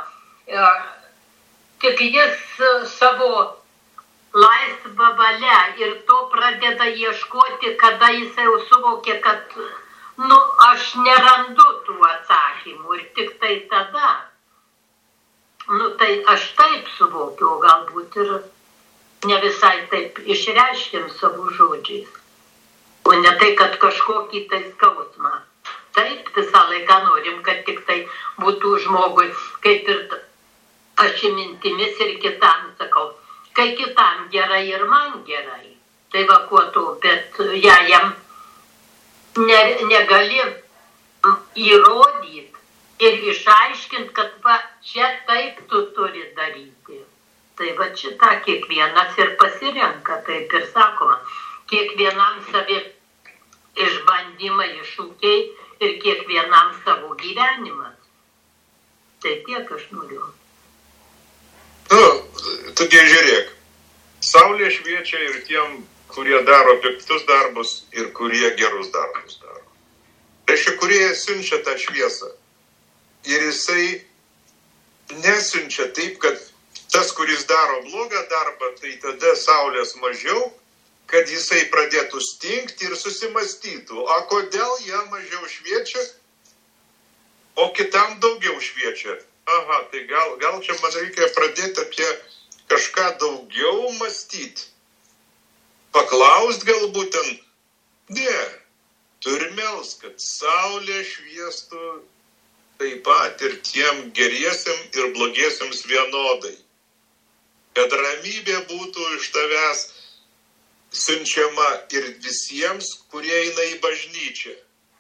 tik jis savo laisvą valią ir to pradeda ieškoti, kada jis jau suvokė, kad, nu, aš nerandu tų atsakymų ir tik tai tada. Nu, tai aš taip suvokiu, galbūt ir ne visai taip išreiškiam savo žodžiais. O ne tai, kad kažkokį tai skausmą. Taip, visą laiką norim, kad tik tai būtų žmogui, kaip ir aš mintimis ir kitam sakau. Kai kitam gerai ir man gerai, tai va kuo tu, bet ja, jam ne, negali įrodyti ir išaiškinti, kad va čia taip tu turi daryti. Tai va šitą kiekvienas ir pasirenka, taip ir sakoma, kiekvienam savi išbandymai, iššūkiai ir kiekvienam savo gyvenimas. Tai tiek aš noriu. Nu, taigi žiūrėk, saulė šviečia ir tiem, kurie daro piktus darbus ir kurie gerus darbus daro. Reiškia, kurie siunčia tą šviesą. Ir jisai nesiunčia taip, kad tas, kuris daro blogą darbą, tai tada saulės mažiau, kad jisai pradėtų stingti ir susimastytų. O kodėl jie mažiau šviečia, o kitam daugiau šviečia? Aha, tai gal, gal čia man reikia pradėti apie kažką daugiau mąstyti. Paklaust galbūt ten, ne, turi melst, kad saulė šviestų taip pat ir tiem geriesiam ir blogiesiams vienodai. Kad ramybė būtų iš tavęs siunčiama ir visiems, kurie eina į bažnyčią.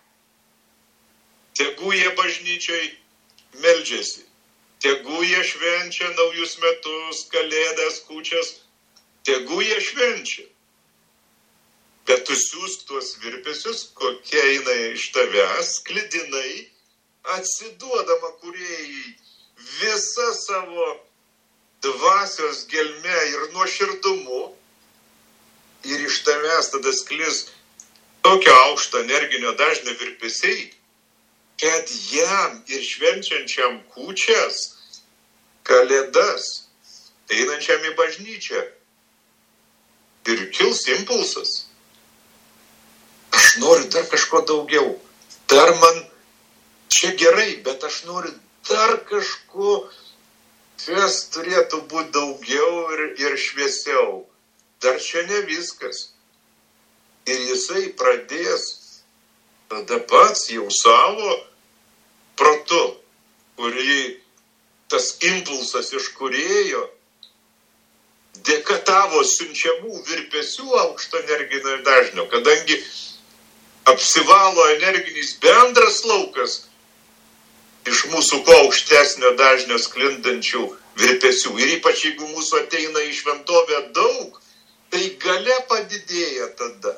Tegu jie bažnyčiai meldžiasi. Tegu jie švenčia naujus metus, kalėdas, kūčias, tegu jie švenčia. Bet tu siūsk tuos virpesius, kokie eina iš tavęs, sklidinai, atsiduodama kūrėjai visą savo dvasios gelme ir nuoširdumu, ir iš tavęs tada sklis tokio aukšto energinio dažnio virpesiai, kad jam ir švenčiančiam kūčias, kalėdas, einančiam į bažnyčią, ir kils impulsas. Aš noriu dar kažko daugiau. Dar man čia gerai, bet aš noriu dar kažko, kas turėtų būti daugiau ir, ir šviesiau. Dar čia ne viskas. Ir jisai pradės tada pats jau savo protu, kurį tas impulsas iš kūrėjo, dėka tavo siunčiamų virpesių aukšto energinio dažnio, kadangi apsivalo energinis bendras laukas iš mūsų kuo aukštesnio dažnio sklindančių virpesių. Ir ypač jeigu mūsų ateina į šventovę daug, tai galia padidėja tada.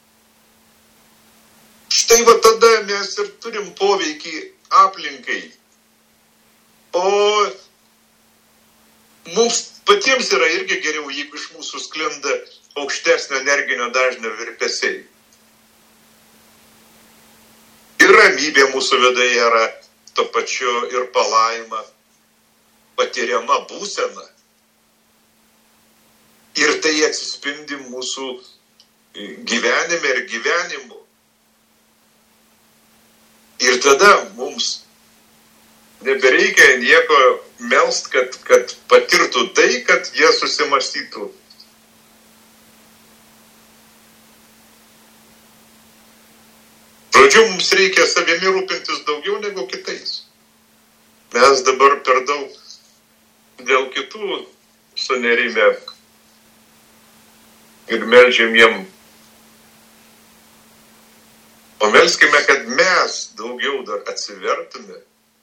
Štai va tada mes ir turim poveikį aplinkai. O mums patiems yra irgi geriau, jeigu iš mūsų sklinda aukštesnio energinio dažnio virpesiai. Ir ramybė mūsų viduje yra to pačiu ir palaima, patiriama būsena. Ir tai atsispindi mūsų gyvenime ir gyvenimu. Ir tada mums nebereikia nieko melst, kad, kad patirtų tai, kad jie susimastytų. Žodžiu, mums reikia savimi rūpintis daugiau negu kitais. Mes dabar per daug dėl kitų sunerimę ir meldžiam jiem. O melskime, kad mes daugiau dar atsivertume.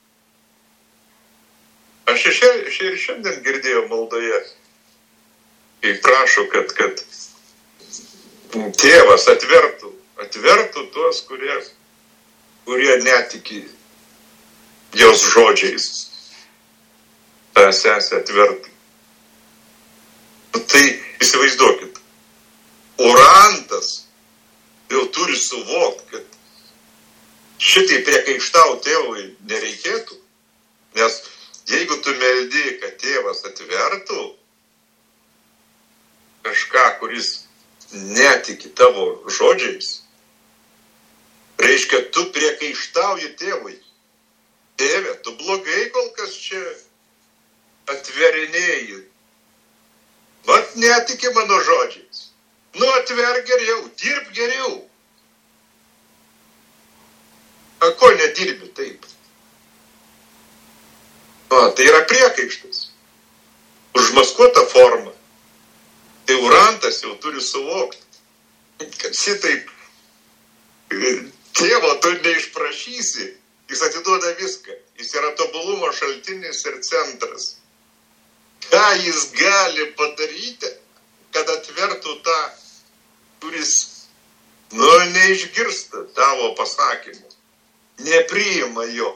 Aš ir šiandien girdėjau maldoje, kai prašo, kad, kad tėvas atvertų, atvertų tuos, kurie, kurie netiki jos žodžiais. Ta sesė atvertų. Tai įsivaizduokit, orantas jau turi suvokti, kad šitai priekaištau tėvui nereikėtų, nes jeigu tu meldi, kad tėvas atvertų kažką, kuris netiki tavo žodžiais, reiškia, tu priekaištauji tėvui. Tėve, tu blogai kol kas čia atverinėjai. Vat netiki mano žodžiais. Nu, atver geriau, dirb geriau. A ko nedirbi taip? O, tai yra priekaištas. Užmaskuota forma. Tai urantas jau turi suvokti, kad šitaip tėvo tu neišprašysi. Jis atiduoda viską. Jis yra tobulumo šaltinis ir centras. Ką jis gali padaryti, kad atvertų tą, kuris, nu, neišgirsta tavo pasakymų, nepriima jo.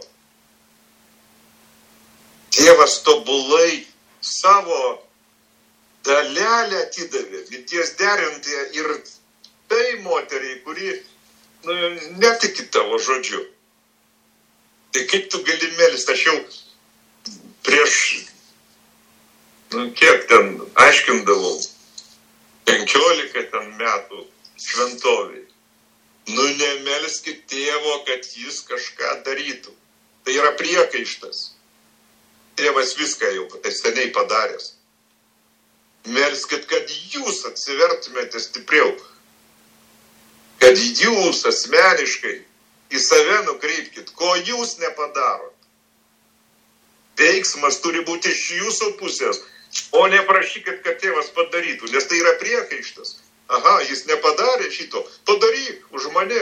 Tėvas tobulai savo dalelę atidavė, minties derinti ir tai moteriai, kuri, nu, netiki tavo žodžiu. Tai kaip tu gali melsti, aš jau prieš, nu, kiek ten aiškindavau, penkiolika ten metų šventoviai. Nu, nemelskit tėvo, kad jis kažką darytų. Tai yra priekaištas. Tėvas viską jau seniai padaręs. Melskit, kad jūs atsivertumėte stipriau. Kad jūs asmeniškai į save nukreipkit, ko jūs nepadarot. Veiksmas turi būti iš jūsų pusės, o neprašykit, kad tėvas padarytų, nes tai yra priekaištas. Aha, jis nepadarė šito, padaryk už mane.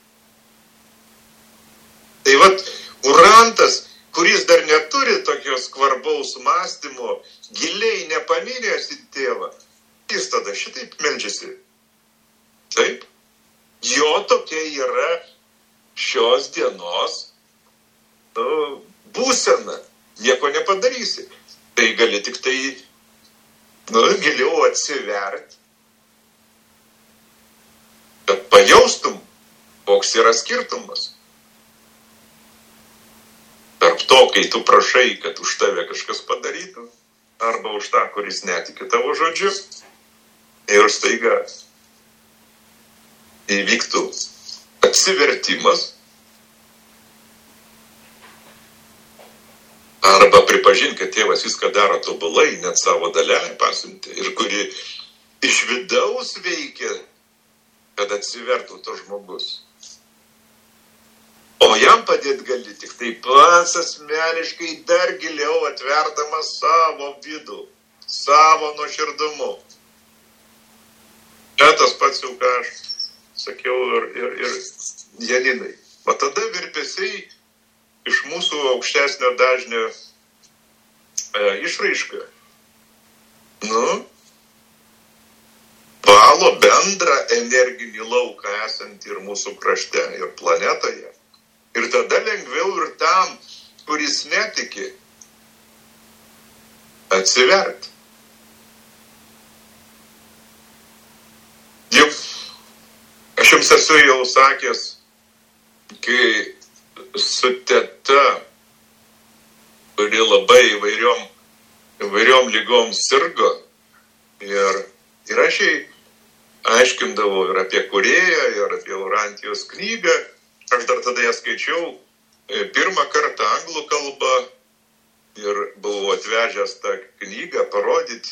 Tai vat, urantas, kuris dar neturi tokios skvarbaus mąstymo, giliai nepaniręs į tėvą, jis tada šitaip meldžiasi. Taip? Jo tokia yra šios dienos, nu, būsena, nieko nepadarysi. Tai gali tik tai, nu, giliau atsiverti, kad pajaustum, koks yra skirtumas. Tarp to, kai tu prašai, kad už tave kažkas padarytų, arba už tą, kuris netiki tavo žodžiu, ir staiga įvyktų atsivertimas, arba pripažink, kad tėvas viską daro tobulai, net savo dalelę pasiuntė, ir kuri iš vidaus veikia, kad atsivertų tas žmogus. O jam padėti gali tik tai pats asmeniškai dar giliau atverdamas savo vidų, savo nuoširdumu. Čia tas pats jau, ką aš sakiau ir, ir, ir Janinai. O tada virpesiai iš mūsų aukštesnio dažnio e, išraiška. Nu, valo bendrą energinį lauką esantį ir mūsų krašte, ir planetoje. Ir tada lengviau ir tam, kuris netiki, atsiverti. Juk aš jums esu jau sakęs, kai su teta, kuri labai įvairiom, įvairiom lygom sirgo, ir, ir aš jai aiškindavau ir apie kūrėją, ir apie Laurentijos knygą. Aš dar tada ją skaičiau, pirmą kartą anglų kalbą ir buvau atvežęs tą knygą parodyti.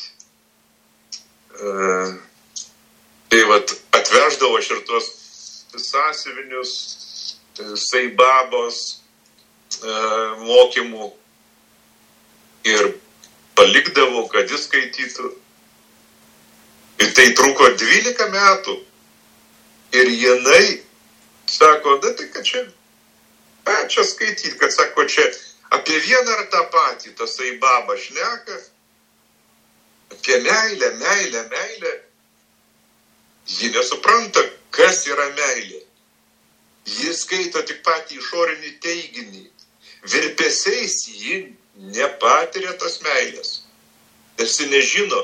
Tai vat atveždavo aš ir tuos sąsiuvinius, Saibabos mokymų ir palikdavo, kad jis skaitytų. Ir tai truko dvylika metų. Ir jinai sako, da tai kad čia, a, čia skaityti, kad sako, čia apie vieną ar tą patį, tas Saibaba šneka, apie meilę, meilę, meilę. Ji nesupranta, kas yra meilė. Ji skaito tik patį išorinį teiginį. Virpesiais ji nepatiria tas meilės. Nes ji nežino.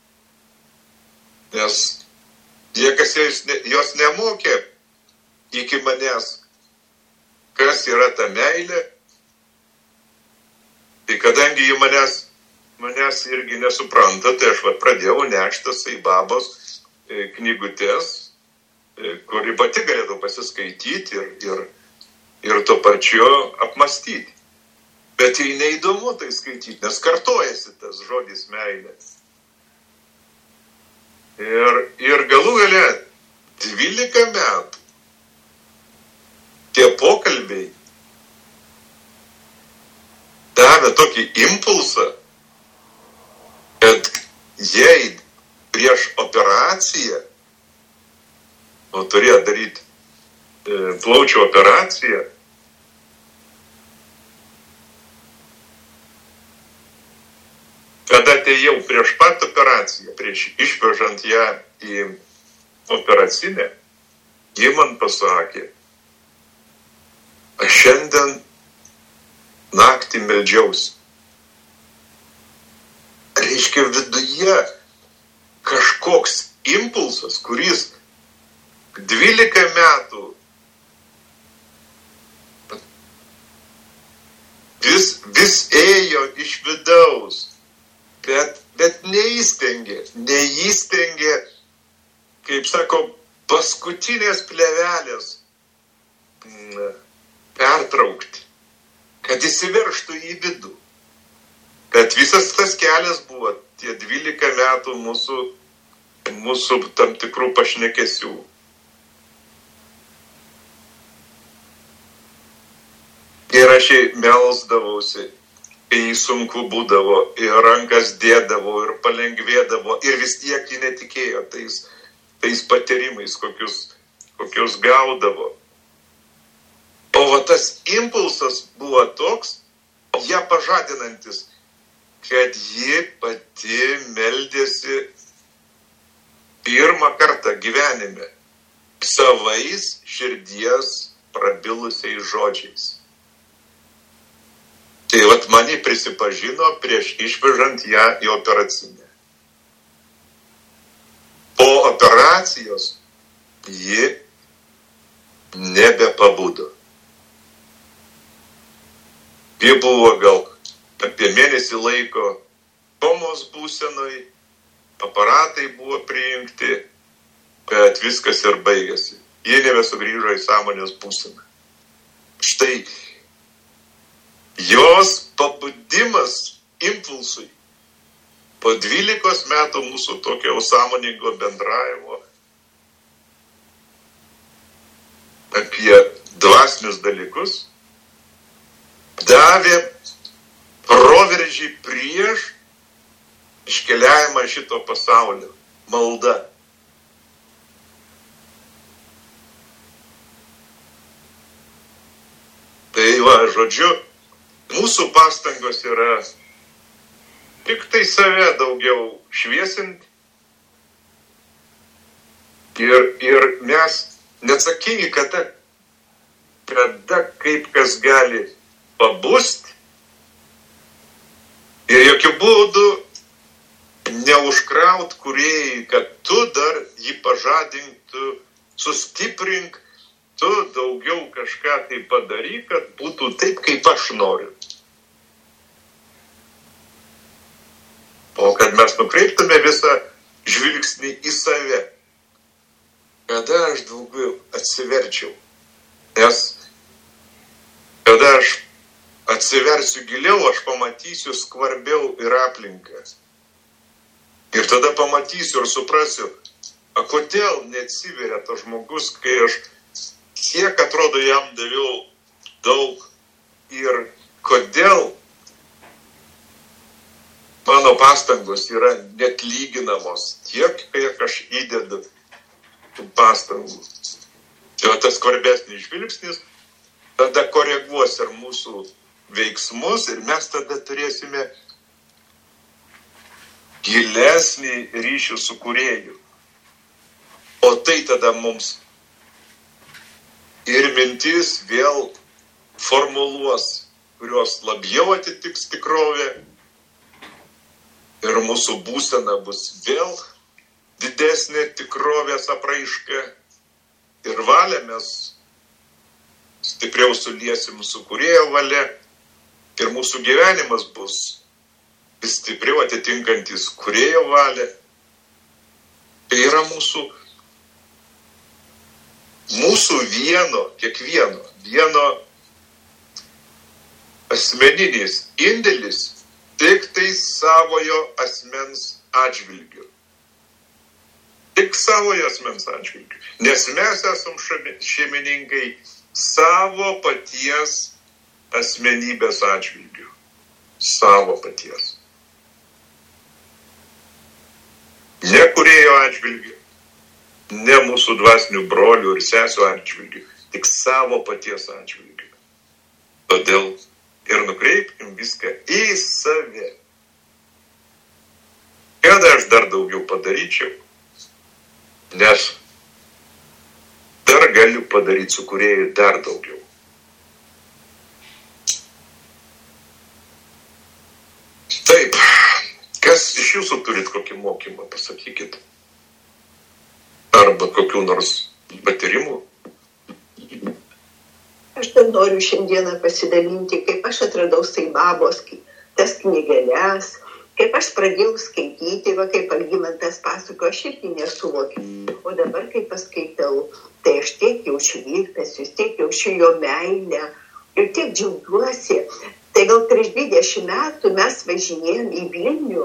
Nes niekas jos nemokė iki manęs, kas yra ta meilė. Tai kadangi ji manęs, manęs irgi nesupranta, tai aš va, pradėjau neštas Saibabos knygutės, kuri pati galėtų pasiskaityti ir, ir, ir tuo pačiu apmastyti. Bet jai neįdomu tai skaityti, nes kartojasi tas žodis meilė. Ir, ir galų gale dvylika metų tie pokalbiai davė tokį impulsą, kad jei prieš operaciją, o turėjo daryti e, plaučių operaciją, kada atėjau prieš pat operaciją, prieš išvežant ją į operacinę, ji man pasakė, aš šiandien naktį meldžiausi. Reiškia viduje kažkoks impulsas, kuris dvylika metų vis, vis ėjo iš vidaus, bet, bet neįstengė, neįstengė, kaip sako, paskutinės plėvelės pertraukti, kad įsiveržtų į vidų. Kad visas tas kelias buvo tie dvylika metų mūsų, mūsų tam tikrų pašnekesių. Ir aš jai melsdavausi, kai jį sunku būdavo, ir rankas dėdavo, ir palengvėdavo, ir vis tiek ji netikėjo tais, tais patyrimais, kokius, kokius gaudavo. O va tas impulsas buvo toks, ją pažadinantis, kad ji pati meldėsi pirmą kartą gyvenime savais širdies prabilusiais žodžiais. Tai vat mani prisipažino prieš išvežant ją į operacinę. Po operacijos ji nebepabudo. Ji buvo gal apie mėnesį laiko komos būsenoj, aparatai buvo priimti, bet viskas ir baigėsi. Ji nebesugrįžo į sąmonės būseną. Štai jos pabudimas impulsui po dvylikos metų mūsų tokio sąmoningo bendravimo apie dvasinius dalykus davė proveržį prieš iškeliavimą šito pasaulio. Malda. Tai va, žodžiu, mūsų pastangos yra tik tai save daugiau šviesinti. Ir, ir mes neatsakingi, kada, kada kaip kas gali pabusti. Ir jokių būdų neužkraut kūrėjai, kad tu dar jį pažadink, tu sustiprink, tu daugiau kažką tai padaryk, kad būtų taip, kaip aš noriu. O kad mes nukreiptume visą žvilgsnį į save, kada aš daugiau atsiverčiau. Nes kada aš atsiversiu giliau, aš pamatysiu skvarbiau ir aplinką. Ir tada pamatysiu ir suprasiu, a kodėl neatsiveria tas žmogus, kai aš tiek atrodo jam daviau daug ir kodėl mano pastangos yra net lyginamos tiek, kiek aš įdedu pastangų. Tai tas skvarbesnis žvilgsnis tada koreguos ir mūsų veiksmus ir mes tada turėsime gilesnį ryšį su kūrėju. O tai tada mums ir mintis vėl formuluos, kurios labiau atitiks tikrovę ir mūsų būsena bus vėl didesnė tikrovės apraiška ir valia mes stipriau suliesim su kūrėjo valia ir mūsų gyvenimas bus vis stipriau atitinkantis kūrėjo valią. Tai yra mūsų, mūsų vieno, kiekvieno, vieno asmeninis indėlis tik tai savojo asmens atžvilgiu. Tik savojo asmens atžvilgiu. Nes mes esam šeimininkai savo paties asmenybės atžvilgiu. Savo paties. Ne kūrėjo atžvilgiu, ne mūsų dvasinių brolių ir sesių atžvilgiu, tik savo paties atžvilgiu. Todėl ir nukreipkim viską į save. Kad aš dar daugiau padaryčiau, nes dar galiu padaryti su kūrėju dar daugiau. Taip, kas iš jūsų turit kokį mokymą, pasakykit? Arba kokių nors patyrimų? Aš dar noriu šiandieną pasidalinti, kaip aš atradau Saibabos, tas knygeles, kaip aš pradėjau skaityti, va kaip Algimantas pasakojo, aš irgi nesuvokiu. O dabar, kai paskaitau, tai aš tiek jaučiu virpesius, tiek jaučiu jo meilę ir tiek džiaugiuosi. Tai gal prieš dvidešimt metų mes važinėjom į Vilnių,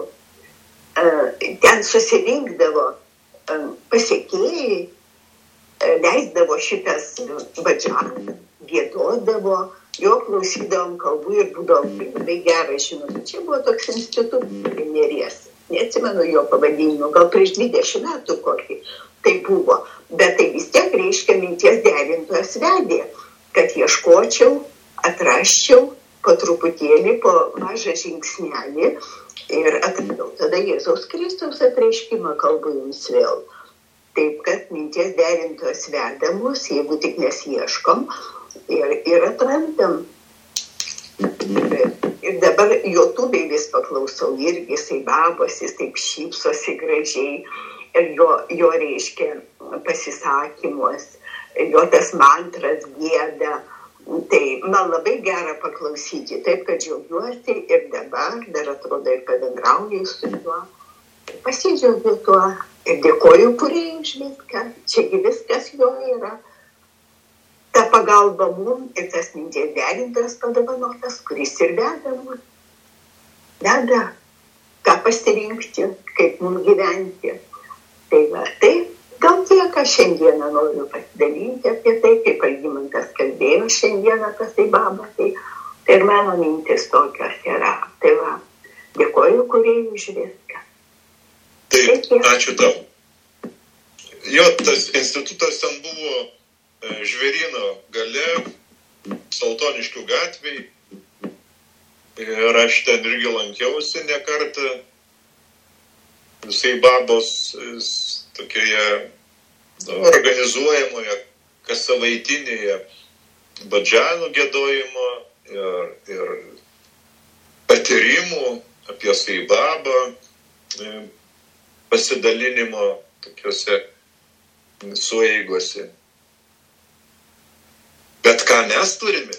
ten susirinkdavo pasiekėjai, leisdavo šitas vadžanas, giedodavo, jo klausydavom kalbų ir būdavom labai gerai žinoma. Čia buvo toks institutas Neries, neatsimenu jo pavadinimo, gal prieš dvidešimt metų kokį tai buvo, bet tai vis tiek reiškia minties derintojas vedė, kad ieškočiau, atrasčiau, po truputėlį, po mažą žingsnelį ir atradau tada Jėzaus Kristaus apreiškimą, kalbu jums vėl. Taip, kad minties derintos vedamos, jeigu tik mes ieškom ir, ir atrandam. Ir, ir dabar YouTube'ai vis paklausau irgi, Saibabos, jis taip šypsosi gražiai ir jo, jo reiškia pasisakymus, jo tas mantras gieda. Tai man labai gera paklausyti, taip kad džiaugiuosi ir dabar, dar atrodo ir pabendrauju su juo, pasidžiaugiu tuo ir dėkoju kūrėjui už viską, čiagi viskas jo yra. Ta pagalba mum ir tas minties derintas padovanotas, kuris ir veda mus. Veda, ką pasirinkti, kaip mum gyventi. Tai va, taip. Gal tiek aš šiandieną noriu pasidalinti apie tai, kaip Algimantas kalbėjo šiandieną apie Saibabą, tai, tai ir mano mintis tokios yra. Tai va, dėkoju kūrėjui už viską. Taip, ačiū tau. Jo, tas institutas ten buvo Žvėryno gale, Saltoniškių gatvėj. Ir aš ten irgi lankiausi ne kartą. Saibabos tokioje nu, organizuojamoje kassavaitinėje badžanų giedojimo ir, ir patyrimų apie Saibabą, pasidalinimo tokiuose sueigose. Bet ką mes turime,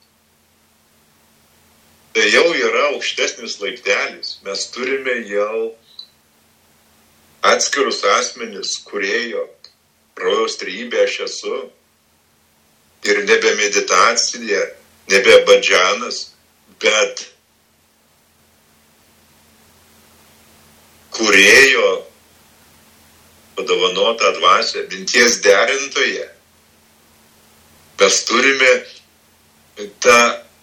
tai jau yra aukštesnis laiptelis. Mes turime jau atskirus asmenis, kūrėjo, rojaus trejybė aš esu. Ir nebe meditacija, nebe badžanas, bet kūrėjo padovanotą dvasią, minties derintoje, mes turime tą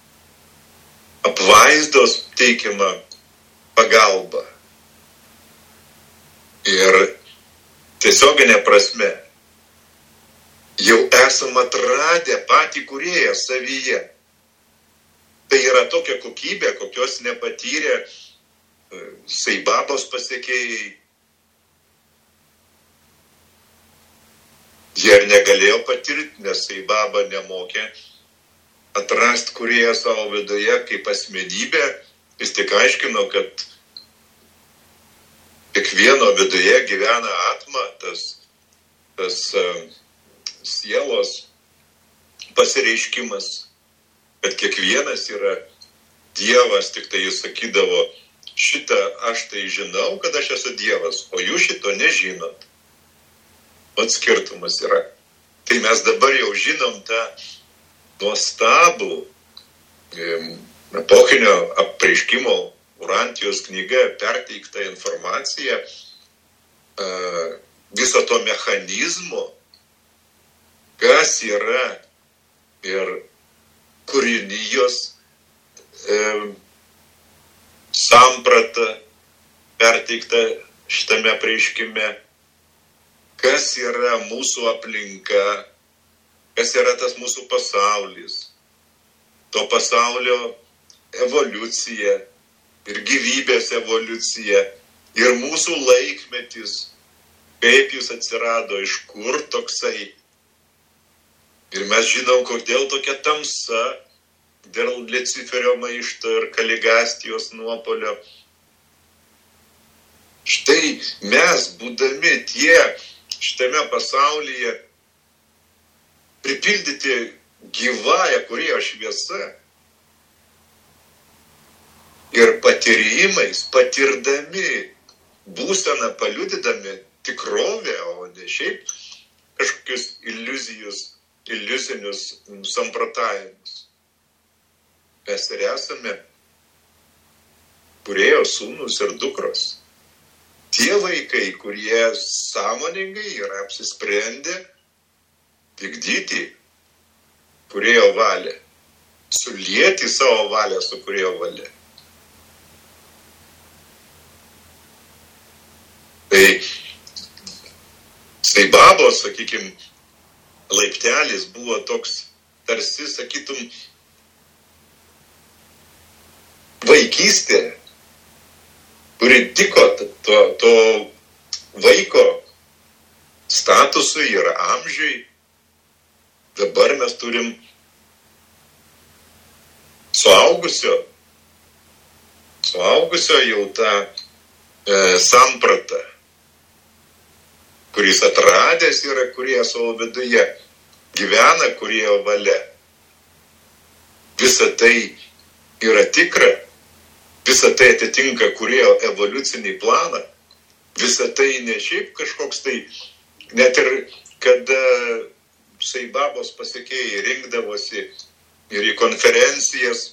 apvaizdos teikiamą pagalbą. Ir tiesioginė prasme jau esam atradę patį kūrėją savyje. Tai yra tokia kokybė, kokios nepatyrė Saibabos pasekėjai. Jie ir negalėjo patirti, nes Saibaba nemokė atrasti kūrėją savo viduje kaip asmenybę. Jis tik aiškino, kad kiekvieno viduje gyvena atma, tas, tas uh, sielos pasireiškimas, kad kiekvienas yra Dievas, tik tai jis sakydavo, šitą aš tai žinau, kad aš esu Dievas, o jūs šito nežinot. Pats skirtumas yra. Tai mes dabar jau žinom tą nuostabų epochinio apreiškimo Urantijos knyga perteikta informacija viso to mechanizmo, kas yra ir kūrinijos e, samprata perteikta šitame apreiškime, kas yra mūsų aplinka, kas yra tas mūsų pasaulis, to pasaulio evoliucija ir gyvybės evoliucija ir mūsų laikmetis, kaip jis atsirado, iš kur toksai. Ir mes žinom, kodėl tokia tamsa dėl Luciferio maišto ir Kaligastijos nuopolio. Štai mes, būdami tie šitame pasaulyje, pripildyti gyvąją kūrėjo šviesą ir patyrimais, patirdami būseną, paliudydami tikrovę, o ne šiaip kažkokius iliuzijus, iliuzinius samprotavimus. Mes ir esame kūrėjo sūnus ir dukros. Tie vaikai, kurie sąmoningai yra apsisprendę vykdyti kūrėjo valią, sulieti savo valią su kūrėjo valia. Tai Saibabos, sakykime, laiptelis buvo toks, tarsi, sakytum, vaikystė, kuri tiko to, to vaiko statusui ir amžiui. Dabar mes turim suaugusio, suaugusio jau tą e, sampratą, kuris atradęs yra kūrėjo savo viduje, gyvena kūrėjo valia. Visa tai yra tikra, visa tai atitinka kūrėjo evoliucinį planą, visa tai ne šiaip kažkoks tai, net ir kada Saibabos pasekėjai rinkdavosi ir į konferencijas,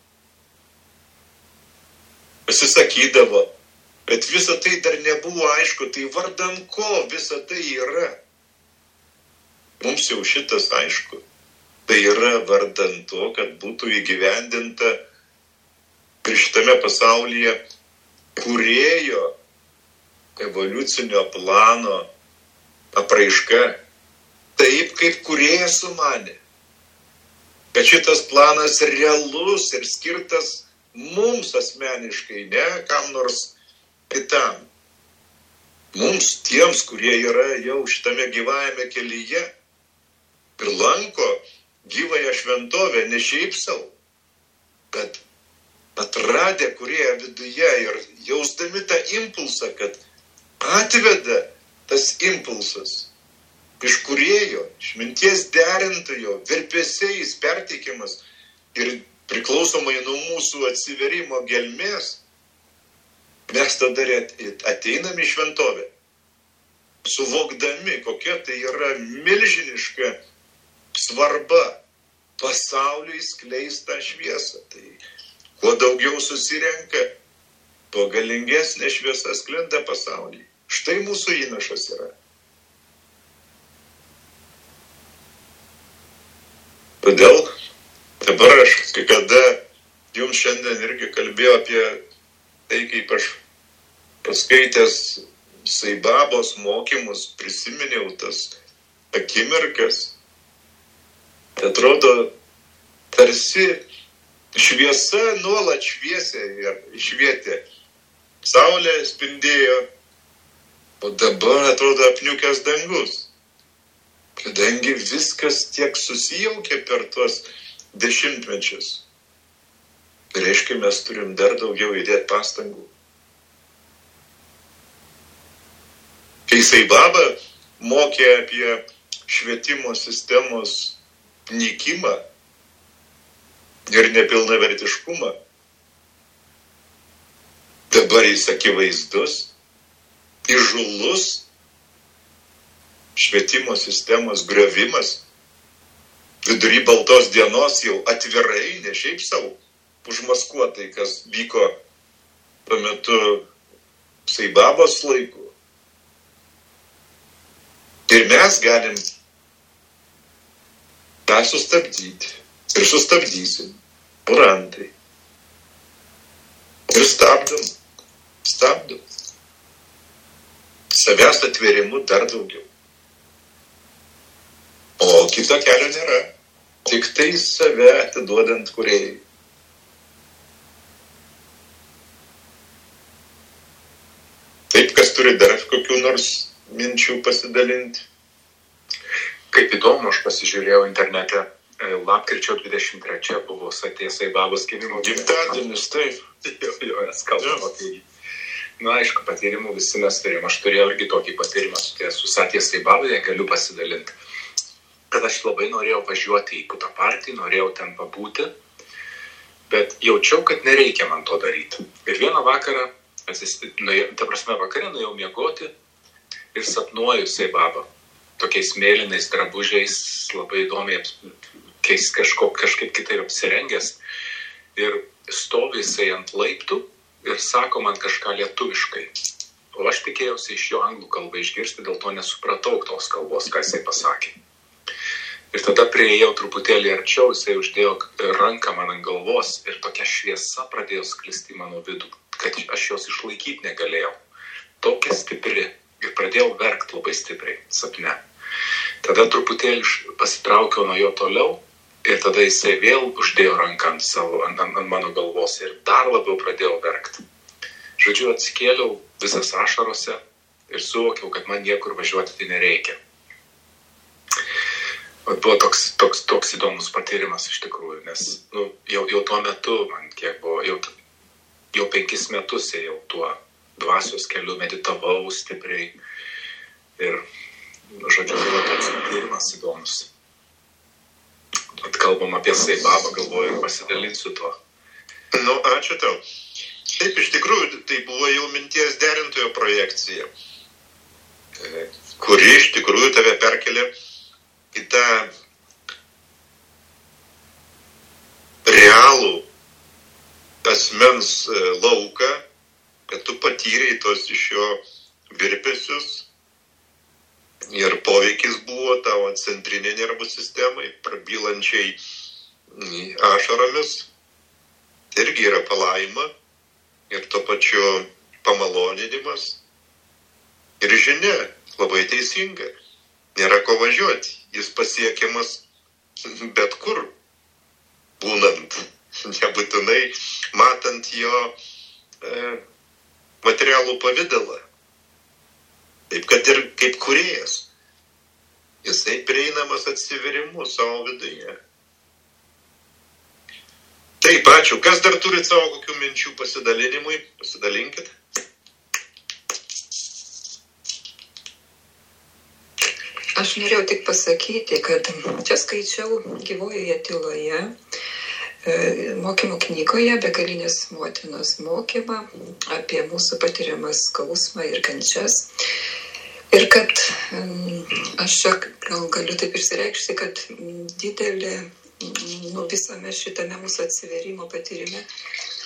pasisakydavo, bet visa tai dar nebuvo aišku, tai vardan ko visa tai yra. Mums jau šitas aišku. Tai yra vardan to, kad būtų įgyvendinta ir šitame pasaulyje kūrėjo evoliucinio plano apraiška, taip kaip kūrėjas sumanė. Kad šitas planas realus ir skirtas mums asmeniškai, ne kam nors kitam. Mums tiems, kurie yra jau šitame gyvajame kelyje ir lanko gyvąją šventovę ne šiaip savo, bet atradę kūrėją viduje ir jausdami tą impulsą, kad atveda tas impulsas iš kūrėjo, iš minties derintojo, virpesiais perteikiamas ir priklausomai nuo mūsų atsiverimo gelmės, mes tada ateiname į šventovę, suvokdami, kokia tai yra milžiniška svarba pasauliui skleista šviesa. Tai Kuo daugiau susirenka, tuo galingesnė šviesa sklinda pasaulyje. Štai mūsų įnašas yra. Todėl dabar aš, kai kada jums šiandien irgi kalbėjau apie tai, kaip aš paskaitęs Saibabos mokymus, prisiminiau tas akimirkas. Tai atrodo, tarsi šviesa nuolat šviesė ir švietė. Saulė spindėjo, o dabar atrodo apniukęs dangus. Kadangi viskas tiek susijaukė per tuos dešimtmečius. Tai reiškia, mes turim dar daugiau įdėti pastangų. Kai Saibaba mokė apie švietimo sistemos nykimą ir nepilnavertiškumą, dabar jis akivaizdus, įžūlus švietimo sistemos griovimas, vidury baltos dienos jau atvirai, ne šiaip savo, užmaskuotai, kas vyko tuo metu Saibabos laiku. Ir mes galim tą sustabdyti. Ir sustabdysim. Purantai. Ir stabdom. Stabdom. Savęs atvėrimu dar daugiau. O kito kelio nėra. Tik tai save atiduodant kūrėjai. Taip, kas turi dar kokių nors minčių pasidalinti. Kaip įdomu, aš pasižiūrėjau internete, lapkričio dvidešimt trečia buvo Satės Saibabos gimimo gimtadienis, taip. Jo, jo, mes kalbam apie jį. Na, aišku, patyrimų visi mes turim. Aš turėjau irgi tokį patyrimą su Satės Saibaboje, galiu pasidalinti. Kad aš labai norėjau važiuoti į Putapartį, norėjau ten pabūti, bet jaučiau, kad nereikia man to daryti. Ir vieną vakarą, ta prasme vakarą, nuėjau miegoti ir sapnuoju Saibabą. Tokiais mėlynais drabužiais, labai įdomiai keis kažko, kažkaip kitaip apsirengęs. Ir stovi jisai ant laiptų ir sako man kažką lietuviškai. O aš tikėjausi iš jo anglų kalbą išgirsti, dėl to nesupratau tos kalbos, ką jisai pasakė. Ir tada prieėjau truputėlį arčiau, jisai uždėjo ranką man ant galvos ir tokia šviesa pradėjo sklisti mano vidų, kad aš jos išlaikyti negalėjau. Tokia stipri. Ir pradėjau verkti labai stipriai sapne. Tada truputėlį pasitraukiau nuo jo toliau ir tada jisai vėl uždėjo ranką ant, savo, ant, ant, ant mano galvos ir dar labiau pradėjau verkti. Žodžiu, atsikėliau visas ašarose ir suvokiau, kad man niekur važiuoti tai nereikia. O buvo toks, toks, toks įdomus patyrimas iš tikrųjų, nes nu, jau, jau tuo metu, man kiek buvo, jau, jau penkis metus ėjau tuo dvasios keliu, meditavau stipriai ir, žodžiu, buvo toks patyrimas įdomus. Atkalbam apie Saibabą, galvoju ir pasidalinsiu tuo. Nu, ačiū tau. Taip, iš tikrųjų, tai buvo jau minties derintojo projekcija, kuri iš tikrųjų tave perkelė į tą realų asmens lauką, kad tu patyrei tos iš jo virpesius ir poveikis buvo tavo centrinė nervų sistemai, prabylančiai ašaromis. Tai irgi yra palaima ir tuo pačiu pamaloninimas. Ir žinia, labai teisinga, nėra ko važiuoti, jis pasiekiamas bet kur, būnant, nebūtinai matant jo e, materialų pavidalą. Taip, kad ir kaip kūrėjas, jisai prieinamas atsiverimu savo viduje. Taip, ačiū. Kas dar turi savo kokių minčių pasidalinimui? Pasidalinkit. Aš norėjau tik pasakyti, kad čia skaičiau gyvojoje tyloje, mokymo knygoje Begalinės motinos mokymą apie mūsų patiriamą skausmą ir kančias. Ir kad aš gal galiu taip išsireikšti, kad didelė nu, visame šitame mūsų atsiverimo patyrime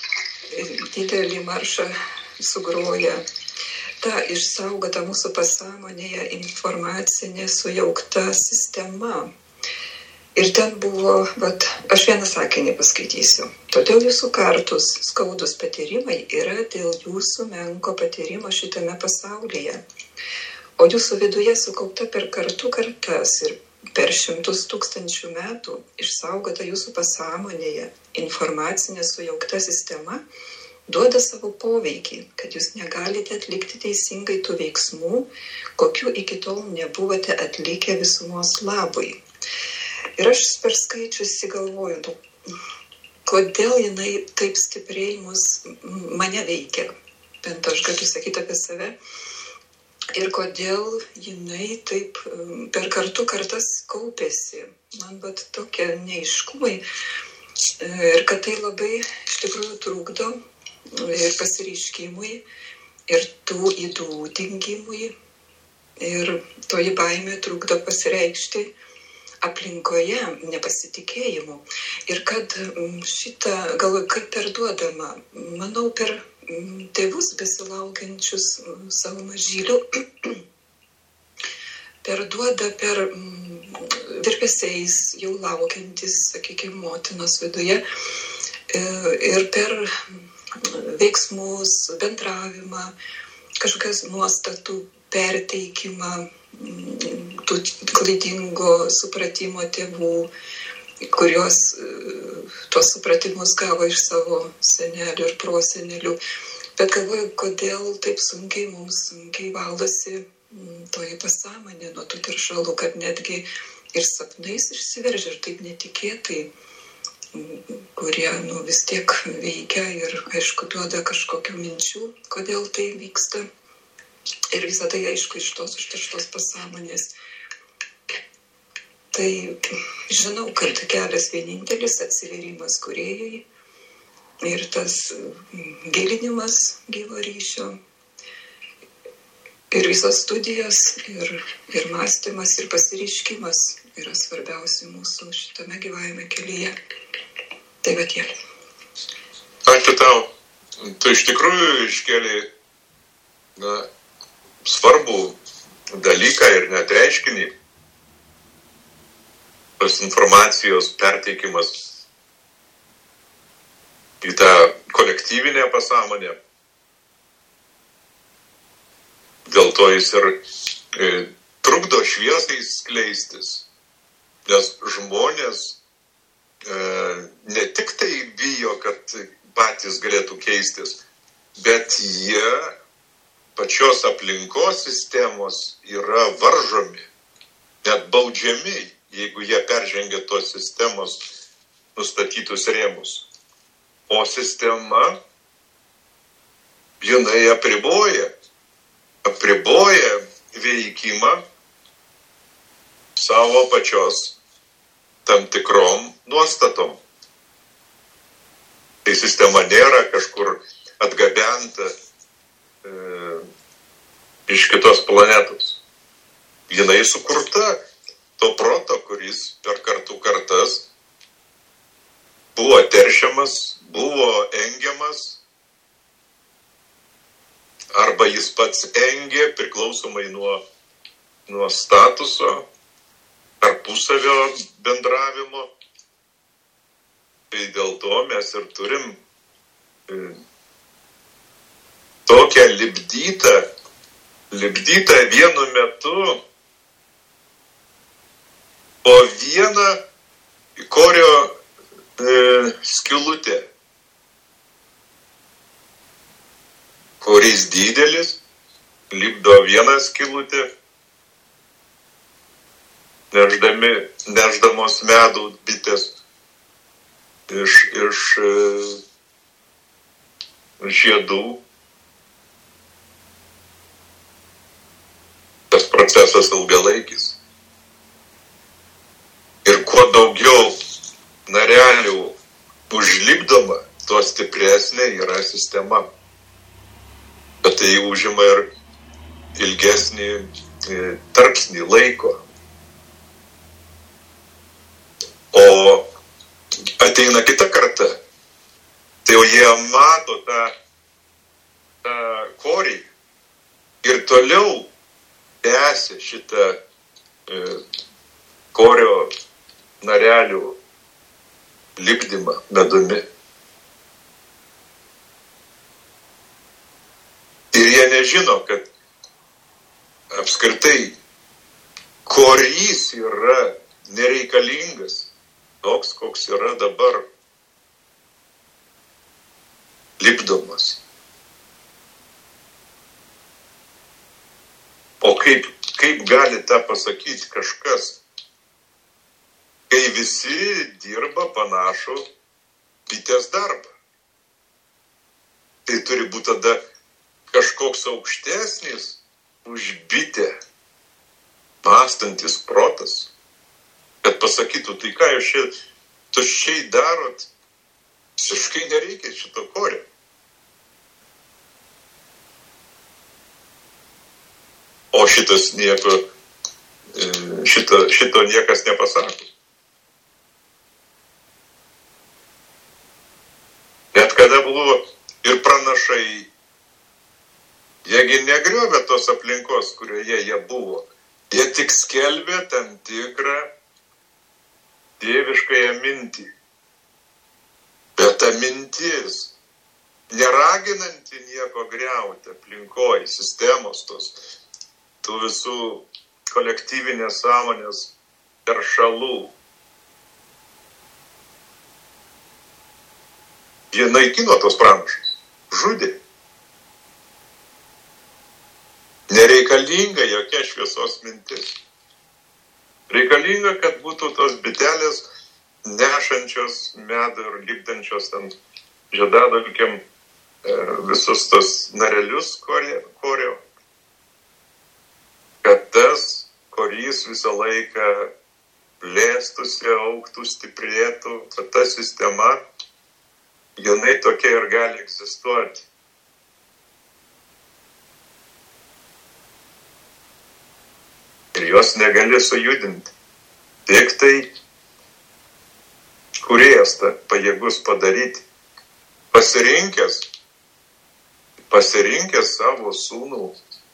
didelį maršą sugroja. Ta išsaugota mūsų pasąmonėje informacinė sujaukta sistema. Ir ten buvo, vat, aš vieną sakinį paskaitysiu. Todėl jūsų kartus skaudus patyrimai yra dėl jūsų menko patyrimo šitame pasaulyje. O jūsų viduje sukaupta per kartų kartas ir per šimtus tūkstančių metų išsaugota jūsų pasąmonėje informacinė sujaukta sistema duoda savo poveikį, kad jūs negalite atlikti teisingai tų veiksmų, kokių iki tol nebuvote atlikę visumos labui. Ir aš per skaičiusi galvoju, nu, kodėl jinai taip stipriai mus, mane veikia, bent aš galiu sakyti apie save, ir kodėl jinai taip per kartų kartas kaupėsi. Man bet tokie neaiškumai ir kad tai labai iš tikrųjų trukdo ir pasireiškimui, ir tų ydų dingimui, ir toji baimė trukdo pasireikšti aplinkoje nepasitikėjimu. Ir kad šitą, galvoju, kaip perduodama, manau, per tėvus besilaukiančius savo mažylių, perduoda per virpesiais jau laukiantis, sakykime, motinos viduje, ir per veiksmus, bendravimą, kažkokias nuostatų perteikimą, tų klaidingo supratimo tėvų, kurios tuos supratimus gavo iš savo senelių ir prosenelių. Bet galvoju, kodėl taip sunkiai mums sunkiai valdosi toji pasąmonė nuo tų teršalų, kad netgi ir sapnais išsiveržia ir taip netikėtai, kurie nu, vis tiek veikia ir, aišku, duoda kažkokių minčių, kodėl tai vyksta. Ir visą tai, aišku, iš tos užterštos pasąmonės. Tai žinau, kad kelias vienintelis atsivėrimas kūrėjui ir tas gilinimas gyvo ryšio. Ir visos studijos, ir, ir mąstymas, ir pasireiškimas yra svarbiausi mūsų šitame gyvavime kelyje. Tai va tiek. Ačiū tau. Tu iš tikrųjų iškėlė na, svarbų dalyką ir net reiškinį. Tos informacijos perteikimas į tą kolektyvinę pasąmonę. Dėl to jis ir e, trukdo šviesai skleistis, nes žmonės e, ne tik tai bijo, kad patys galėtų keistis, bet jie pačios aplinkos sistemos yra varžomi, net baudžiami, jeigu jie peržengia tos sistemos nustatytus rėmus. O sistema, jinai apriboja, apriboja veikimą savo pačios tam tikrom nuostatom. Tai sistema nėra kažkur atgabenta e, iš kitos planetos. Jinai sukurta to proto, kuris per kartų kartas buvo teršiamas, buvo engiamas, arba jis pats engė priklausomai nuo, nuo statuso, tarpusavio bendravimo. Tai dėl to mes ir turim e, tokią lipdytą, lipdytą vienu metu po vieną korio e, skylutę, kuris didelis, lipdo vieną skylutę, neždami, neždamos medų bitės iš, iš e, žiedų. Tas procesas ilgalaikis. Ir kuo daugiau narelių užlipdoma, tuo stipresnė yra sistema. Bet tai užima ir ilgesnį tarpsnį laiko. O ateina kita karta. Tai jau jie mato tą, tą korį ir toliau tęsia šitą e, korio narelių lipdymą medumi. Ir jie nežino, kad apskritai korys yra nereikalingas, toks, koks yra dabar lipdomas. O kaip, kaip gali tą pasakyti kažkas, kai visi dirba panašų bitės darbą? Tai turi būti tada kažkoks aukštesnis už bitę, mąstantis protas, kad pasakytų, tai ką jūs čia tuščiai darot, visiškai nereikia šito korio. O šitas nieko, šito, šito niekas nepasako. Bet kada buvo ir pranašai, jiegi negriovė tos aplinkos, kurioje jie buvo. Jie tik skelbė tam tikrą dieviškąją mintį. Bet ta mintis, neraginanti nieko griauti aplinkoj, sistemos tos, tų visų kolektyvinės sąmonės teršalų. Jie naikino tos pranašus, žudė. Nereikalinga jokia šviesos mintis. Reikalinga, kad būtų tos bitelės nešančios medų ir lipdančios ant žiedadulkėm visus tos narelius korio. Kad tas korys visą laiką plėstųsi, augtų, stiprėtų, kad ta sistema, jinai tokia ir gali egzistuoti. Ir jos negali sujudinti. Tik tai kūrėjas tą pajėgus padaryti. Pasirinkęs, pasirinkęs savo sūnų,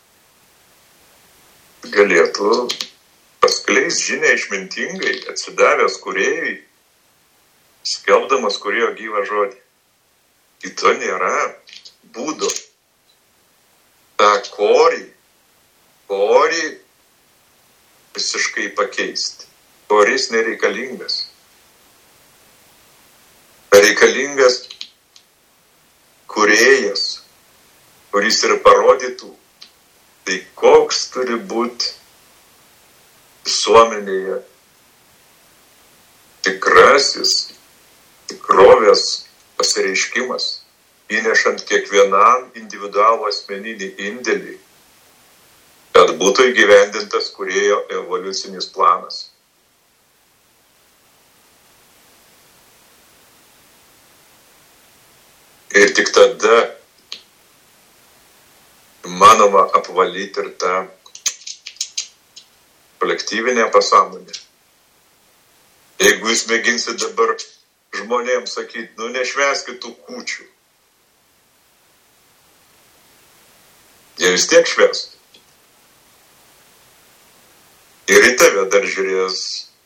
galėtų paskleis žinią išmintingai, atsidavęs kūrėjui, skelbdamas kūrėjo gyvą žodį. Kito nėra būdo. Ta korį, korį visiškai pakeisti. Koris nereikalingas. Reikalingas kūrėjas, kuris ir parodytų, tai koks turi būti visuomenėje tikrasis, tikrovės pasireiškimas, įnešant kiekvienam individualų asmeninį indėlį, kad būtų įgyvendintas kūrėjo evoliucinis planas. Ir tik tada manoma apvalyti ir tą kolektyvinę pasąmonę. Jeigu jūs mėginsit dabar žmonėms sakyti, nu nešvęskit tų kūčių, jie vis tiek švęs. Ir į tave dar žiūrės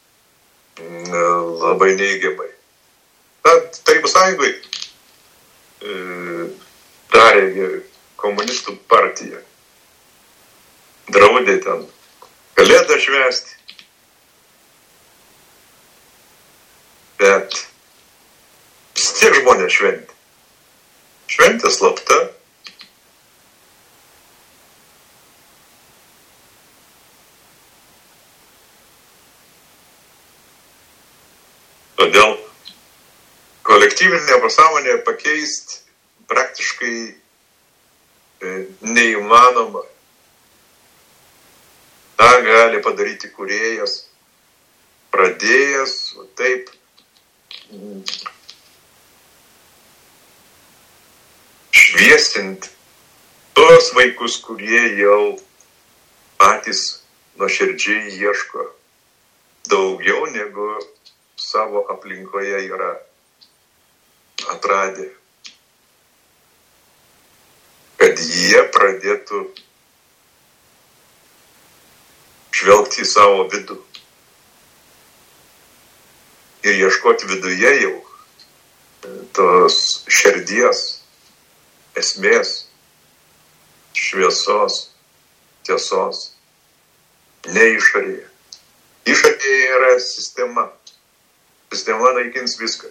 labai neigiamai. Na, Tarybų Sąjungai e, darė komunistų partija. Draudė ten kalėdą švęsti. Bet vis tiek žmonės šventė. Šventė slapta. Todėl kolektyvinė pasąmonė pakeisti praktiškai neįmanoma. Ta gali padaryti kūrėjas, pradėjęs taip šviesint tos vaikus, kurie jau patys nuoširdžiai ieško daugiau negu savo aplinkoje yra atradę. kad jie pradėtų žvelgti į savo vidų ir ieškoti viduje jau tos širdies, esmės, šviesos, tiesos, ne išorėje. Išorėje yra sistema. Sistema naikins viską.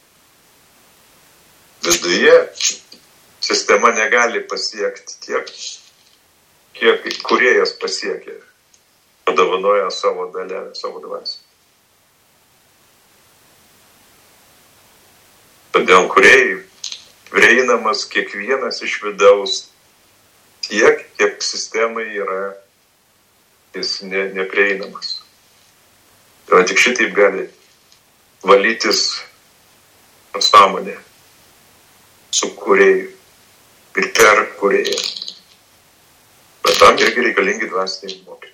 Viduje sistema negali pasiekti tiek, kiek kūrėjas pasiekė, padovanoja savo dalę, savo dvasią. Todėl kūrėjai prieinamas kiekvienas iš vidaus tiek, kiek sistemai yra jis ne, neprieinamas. Tai tik šitaip gali valytis pasąmonė su kūrėju ir per kūrėją. Bet tam irgi reikalingi dvasiniai mokyti.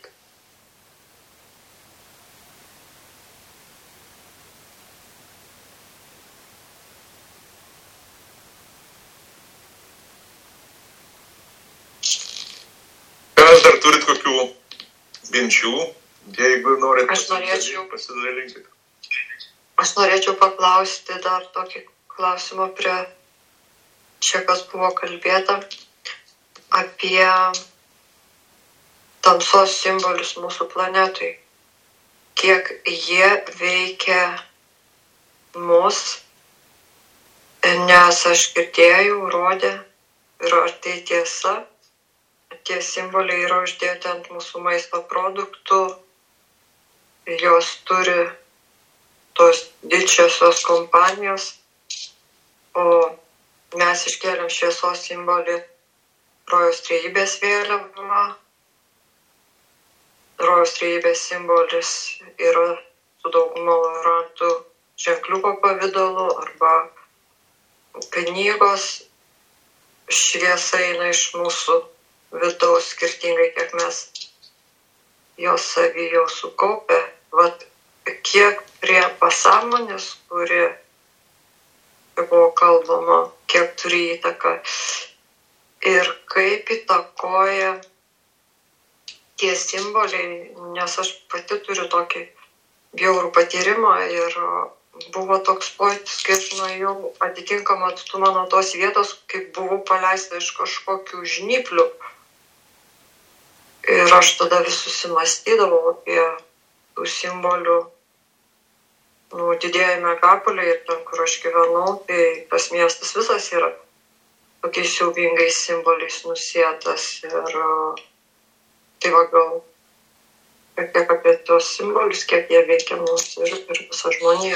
Kas dar turit kokių minčių? Jeigu norit aš norėčiau, pasidalinkite. Aš norėčiau paklausti dar tokį klausimą prie čia, kas buvo kalbėta apie tamsos simbolius mūsų planetui. Kiek jie veikia mus, nes aš girdėjau, rodė, ir ar tai tiesa, tie simboliai yra uždėti ant mūsų maisto produktų, jos turi tos didžiosios kompanijos, o mes iškėlėm šviesos simbolį rojaus trejybės vėliavą. Rojaus trejybės simbolis yra su dauguma lorantų ženkliuko pavidalu arba knygos. Šviesa eina iš mūsų vidaus skirtingai, kiek mes jos savy jau sukaupę. Vat kiek prie pasąmonės, kuri buvo kalbama, kiek turi įtaką ir kaip įtakoja tie simboliai, nes aš pati turiu tokį bjaurų patyrimą ir buvo toks pojūtis, kai aš nuėjau atitinkamą atstumą nuo tos vietos, kaip buvau paleista iš kažkokių žnyplių. Ir aš tada vis susimastydavau apie tų simbolių, nu, didieji megapoliai ir ten, kur aš gyvenau, tai tas miestas visas yra tokiais siaubingais simboliais nusėtas. Ir tai va gal kiek apie tos simbolius, kiek jie veikia mus ir, ir visą žmoniją.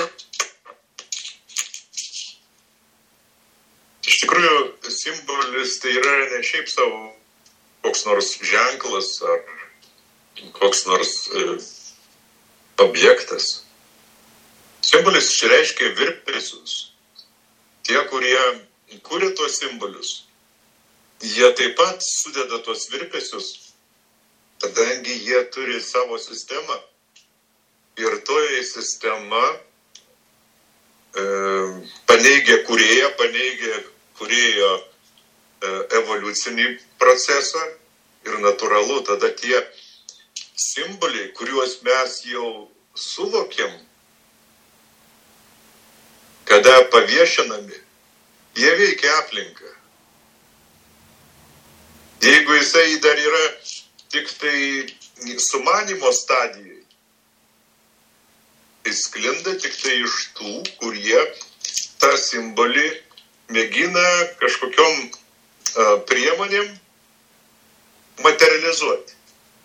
Iš tikrųjų, simbolis tai yra ne šiaip savo koks nors ženklas ar koks nors e, objektas. Simbolis išreiškia virpesius. Tie, kurie kuria tuos simbolius, jie taip pat sudeda tuos virpesius, kadangi jie turi savo sistemą. Ir toje sistema e, paneigia kūrėją, paneigia kūrėjo e, evoliucinį procesą ir natūralu tada tie simboliai, kuriuos mes jau suvokiam, kada paviešinami, jie veikia aplinką. Jeigu jisai dar yra tik tai sumanimo stadijai, tai sklinda tik tai iš tų, kurie tą simbolį mėgina kažkokiom a, priemonėm materializuoti.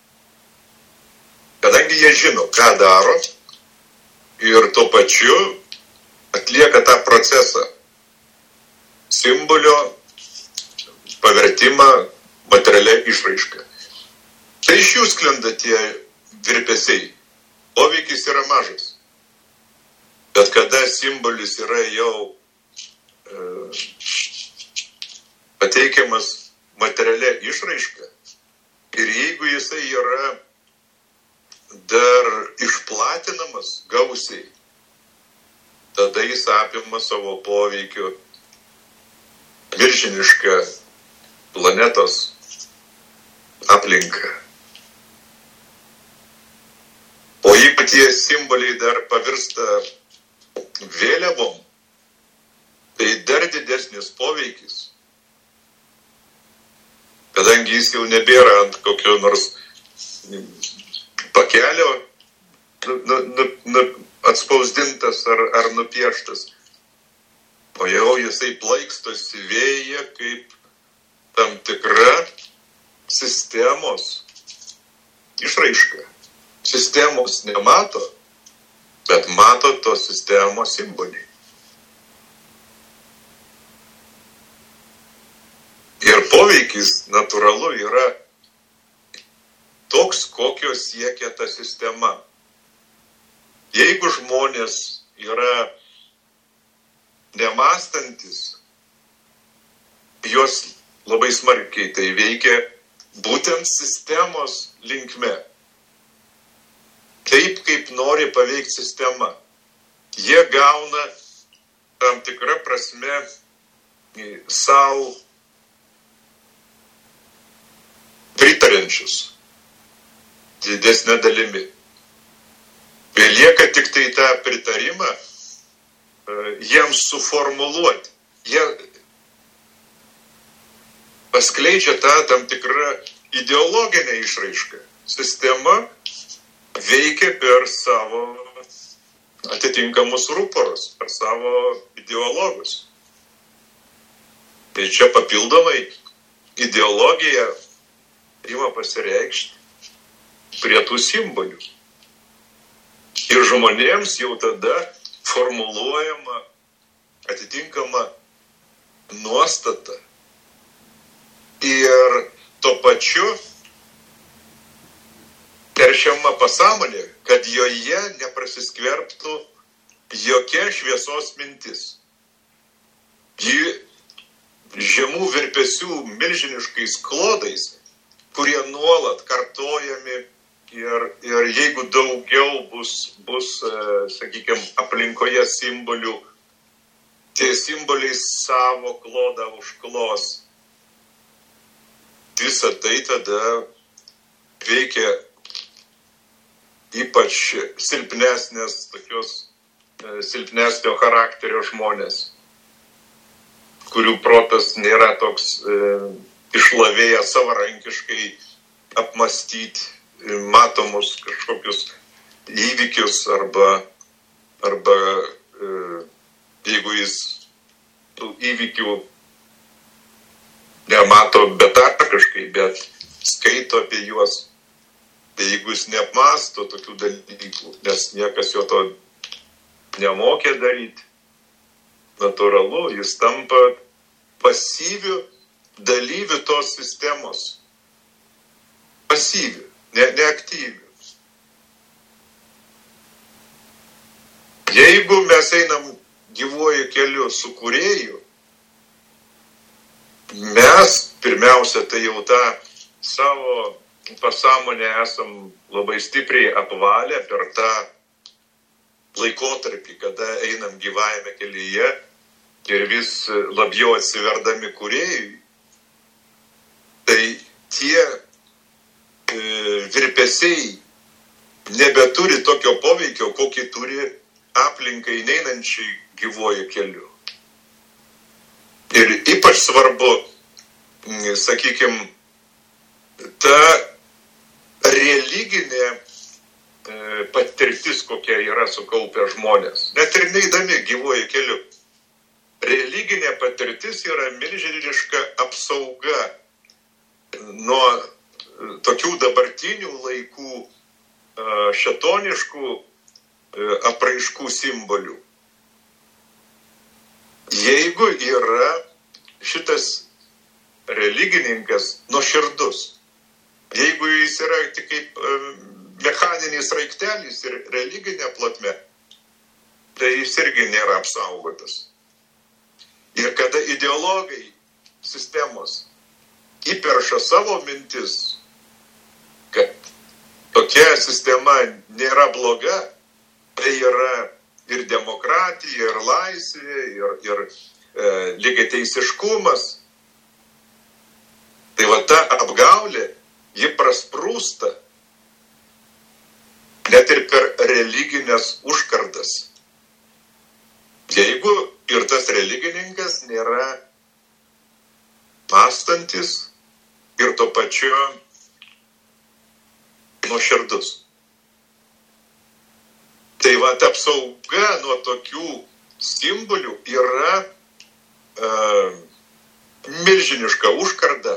Kadangi jie žino, ką daro ir tuo pačiu atlieka tą procesą simbolio pavertimą materialia išraiška. Tai iš jų sklinda tie virpesiai. Poveikis yra mažas. Bet kada simbolis yra jau e, pateikiamas materialia išraiška ir jeigu jisai yra dar išplatinamas gausiai, tada jis apima savo poveikiu milžinišką planetos aplinką. O jeigu tie simboliai dar pavirsta vėliavom, tai dar didesnis poveikis, kadangi jis jau nebėra ant kokio nors pakelio nu, nu, nu, nu, atspausdintas ar, ar nupieštas, o jau jisai plaikstosi vėja kaip tam tikra sistemos išraiška. Sistemos nemato, bet mato tos sistemos simboliai. Ir poveikis natūralu yra toks, kokio siekia ta sistema. Jeigu žmonės yra nemąstantis, juos labai smarkiai tai veikia būtent sistemos linkme. Taip, kaip nori paveikti sistema. Jie gauna tam tikrą prasme savo pritarančius didesnė dalimi. Belieka tik tai tą pritarimą jiems suformuluoti. Jie paskleidžia tą tam tikrą ideologinę išraišką. Sistema veikia per savo atitinkamus rūporus, per savo ideologus. Tai čia papildomai ideologija ima pasireikšti prie tų simbolių. Ir žmonėms jau tada formuluojama atitinkama nuostata. Ir tuo pačiu teršiama pasąmonė, kad joje neprasiskverbtų jokia šviesos mintis. Ji žemų virpesių milžiniškais klodais, kurie nuolat kartojami ir, ir jeigu daugiau bus, bus sakykime, aplinkoje simbolių, tie simboliai savo klodą užklos. Visa tai tada veikia ypač silpnesnės, tokios silpnesnio charakterio žmonės, kurių protas nėra toks e, išlavėjęs savarankiškai apmastyti matomus kažkokius įvykius arba, arba e, jeigu jis tų įvykių nemato betarpiškai, bet skaito apie juos. Tai jeigu jis neapmąsto tokių dalykų, nes niekas jo to nemokė daryti, natūralu, jis tampa pasyviu dalyviu tos sistemos. Pasyviu, ne, neaktyviu. Jeigu mes einam gyvuoju keliu su kūrėju, mes pirmiausia tai jau tą savo pasąmonę esam labai stipriai apvalę per tą laikotarpį, kada einam gyvajame kelyje ir vis labiau atsiverdami kūrėjui, tai tie e, virpesiai nebeturi tokio poveikio, kokį turi aplinkai neinančiai gyvuoju keliu. Ir ypač svarbu, sakykime, ta religinė e, patirtis, kokia yra sukaupę žmonės, net ir neįdami gyvuoju keliu. Religinė patirtis yra milžiniška apsauga nuo tokių dabartinių laikų e, šėtoniškų e, apraiškų simbolių. Jeigu yra šitas religininkas nuoširdus, jeigu jis yra tik kaip mechaninis raiktelis ir religinė plotmė, tai jis irgi nėra apsaugotas. Ir kada ideologai sistemos įperša savo mintis, kad tokia sistema nėra bloga, tai yra ir demokratija, ir laisvė, ir, ir e, lygiateisiškumas, ji prasprūsta net ir per religinės užkardas. Jeigu ir tas religininkas nėra mąstantis ir tuo pačiu nuoširdus. Tai va, apsauga nuo tokių simbolių yra e, milžiniška užkarda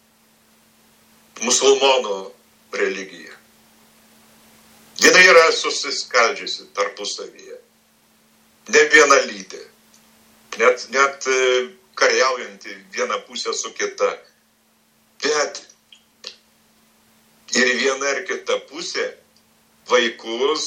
musulmonų religija. Jinai yra susiskaldžiusi tarpusavyje. Ne vienalytė. Net, net kariaujanti viena pusė su kita. Bet ir viena ir kita pusė vaikus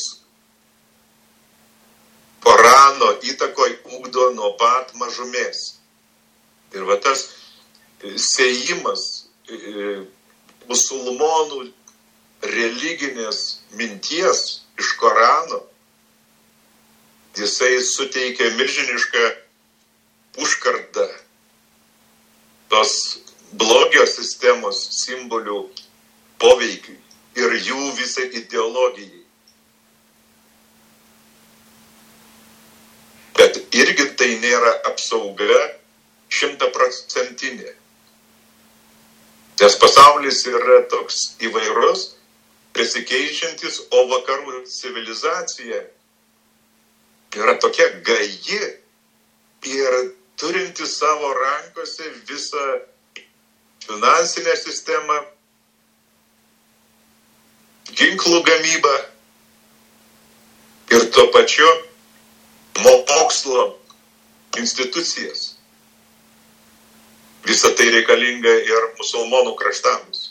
Korano įtakoj ugdo nuo pat mažumės. Ir va tas sėjimas musulmonų religinės minties iš Korano, jisai suteikia milžinišką užkardą tos blogio sistemos simbolių poveikiui ir jų visai ideologijai. Bet irgi tai nėra apsauga šimtaprocentinė. Nes pasaulis yra toks įvairus, besikeičiantis, o vakarų civilizacija yra tokia gaji ir turinti savo rankose visą finansinę sistemą, ginklų gamybą ir tuo pačiu mokslo institucijas. Visa tai reikalinga ir musulmonų kraštams.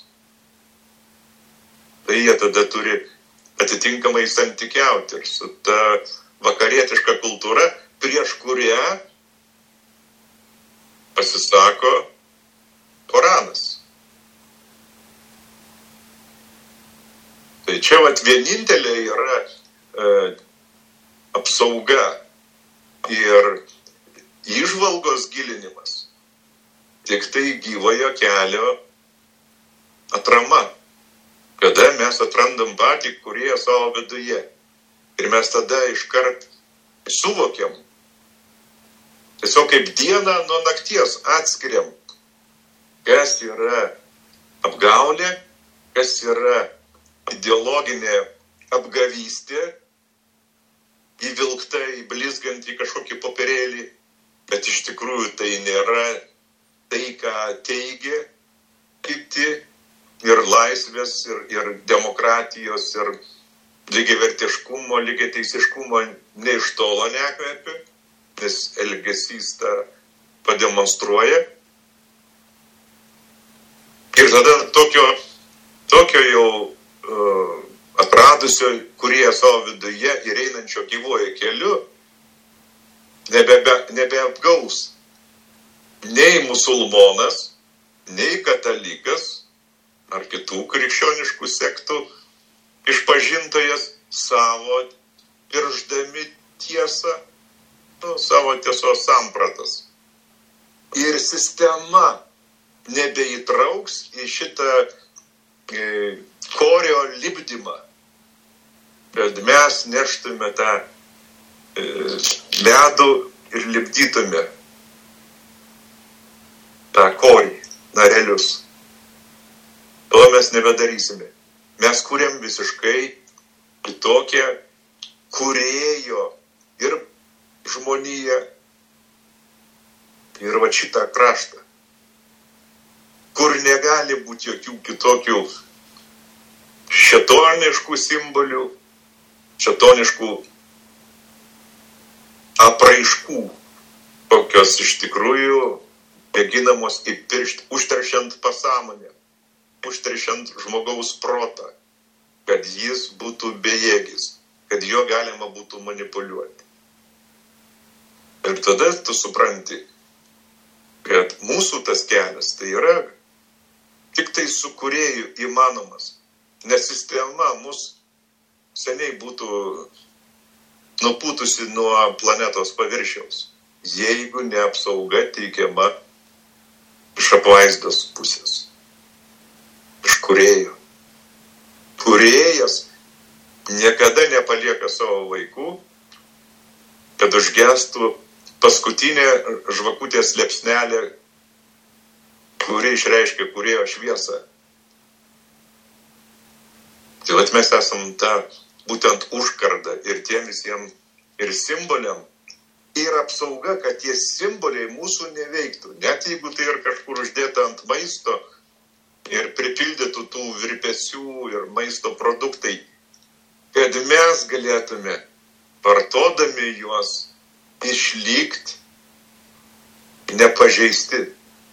Tai jie tada turi atitinkamai santykiauti ir su ta vakarietiška kultūra, prieš kurią pasisako Koranas. Tai čia vat vienintelė yra e, apsauga ir įžvalgos gilinimas. Tik tai gyvojo kelio atrama, kada mes atrandam patį kūrėją savo viduje. Ir mes tada iškart suvokiam, tiesiog kaip dieną nuo nakties atskiriam, kas yra apgaulė, kas yra ideologinė apgavystė, įvilkta, įblizgant į kažkokį popierėlį, bet iš tikrųjų tai nėra tai, ką teigia kiti ir laisvės, ir, ir demokratijos, ir lygiavertiškumo, lygiateisiškumo ne iš tolo nekvepia, nes elgesys tą pademonstruoja. Ir tada tokio, tokio jau uh, atradusio, kurie savo viduje ir einančio gyvojo keliu, nebe, nebeapgaus nei musulmonas, nei katalikas ar kitų krikščioniškų sektų išpažintojas savo piršdami tiesą, nu, savo tiesos sampratas. Ir sistema nebeįtrauks į šitą e, korio lipdymą, kad mes neštume tą e, medų ir lipdytume tą korį, narelius. To mes nebedarysime. Mes kuriam visiškai kitokią kūrėjo ir žmoniją ir va šitą kraštą, kur negali būti jokių kitokių šėtoniškų simbolių, šėtoniškų apraiškų, kokios iš tikrųjų mėginamos įpiršti, užteršiant pasąmonę, užteršiant žmogaus protą, kad jis būtų bejėgis, kad jo galima būtų manipuliuoti. Ir tada tu supranti, kad mūsų tas kelias tai yra tik tai su kūrėju įmanomas, nes sistema mus seniai būtų nupūtusi nuo planetos paviršiaus, jeigu ne apsauga teikiama iš apvaizdos pusės, iš kūrėjo. Kūrėjas niekada nepalieka savo vaikų, kad užgestų paskutinė žvakutės liepsnelė, kuri išreiškia kūrėjo šviesą. Tai vat mes esam ta būtent užkarda ir tiem visiems ir simboliam ir apsauga, kad tie simboliai mūsų neveiktų. Net jeigu tai ir kažkur uždėta ant maisto ir pripildytų tų virpesių ir maisto produktai, kad mes galėtume, vartodami juos, išlikti nepažeisti.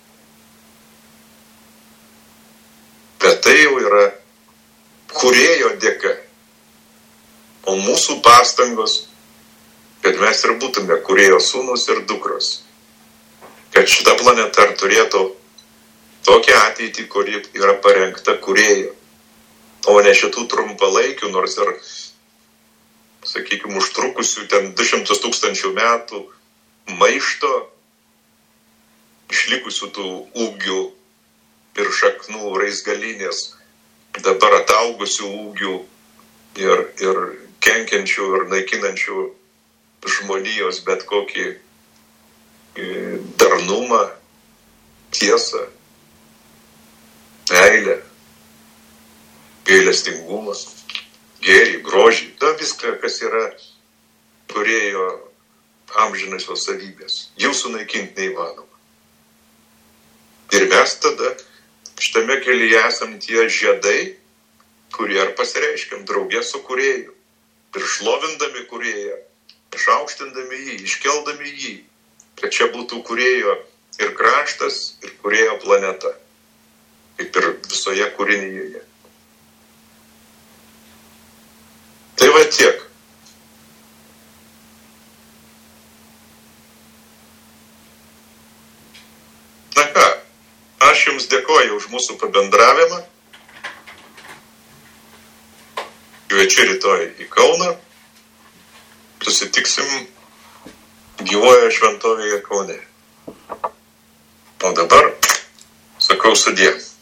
Bet tai jau yra kūrėjo dėka. O mūsų pastangos, kad mes ir būtume kūrėjo sūnus ir dukros. Kad šita planeta turėtų tokią ateitį, kuri yra parengta kūrėjo. O ne šitų trumpalaikių, nors ir, sakykime, užtrukusių ten du šimtus tūkstančių metų maišto, išlikusių tų ūgių ir šaknų raizgalinės, dabar ataugusių ūgių ir, ir kenkiančių ir naikinančių žmonijos bet kokį darnumą, tiesą, meilę, gailestingumą, gėrį, grožį, da viską, kas yra kūrėjo amžinosios savybės. Jų sunaikinti neįmanoma. Ir mes tada šitame kelyje esam tie žiedai, kurie ar pasireiškiam draugė su kūrėju. Ir šlovindami kūrėją, išaukštindami jį, iškeldami jį, kad čia būtų kūrėjo ir kraštas, ir kūrėjo planeta, kaip ir visoje kūrinyje. Tai va tiek. Na ką, aš jums dėkoju už mūsų pabendravimą. Kviečiu rytoj į Kauną. Susitiksim gyvoje šventovėje Kaune. O dabar sakau sudie.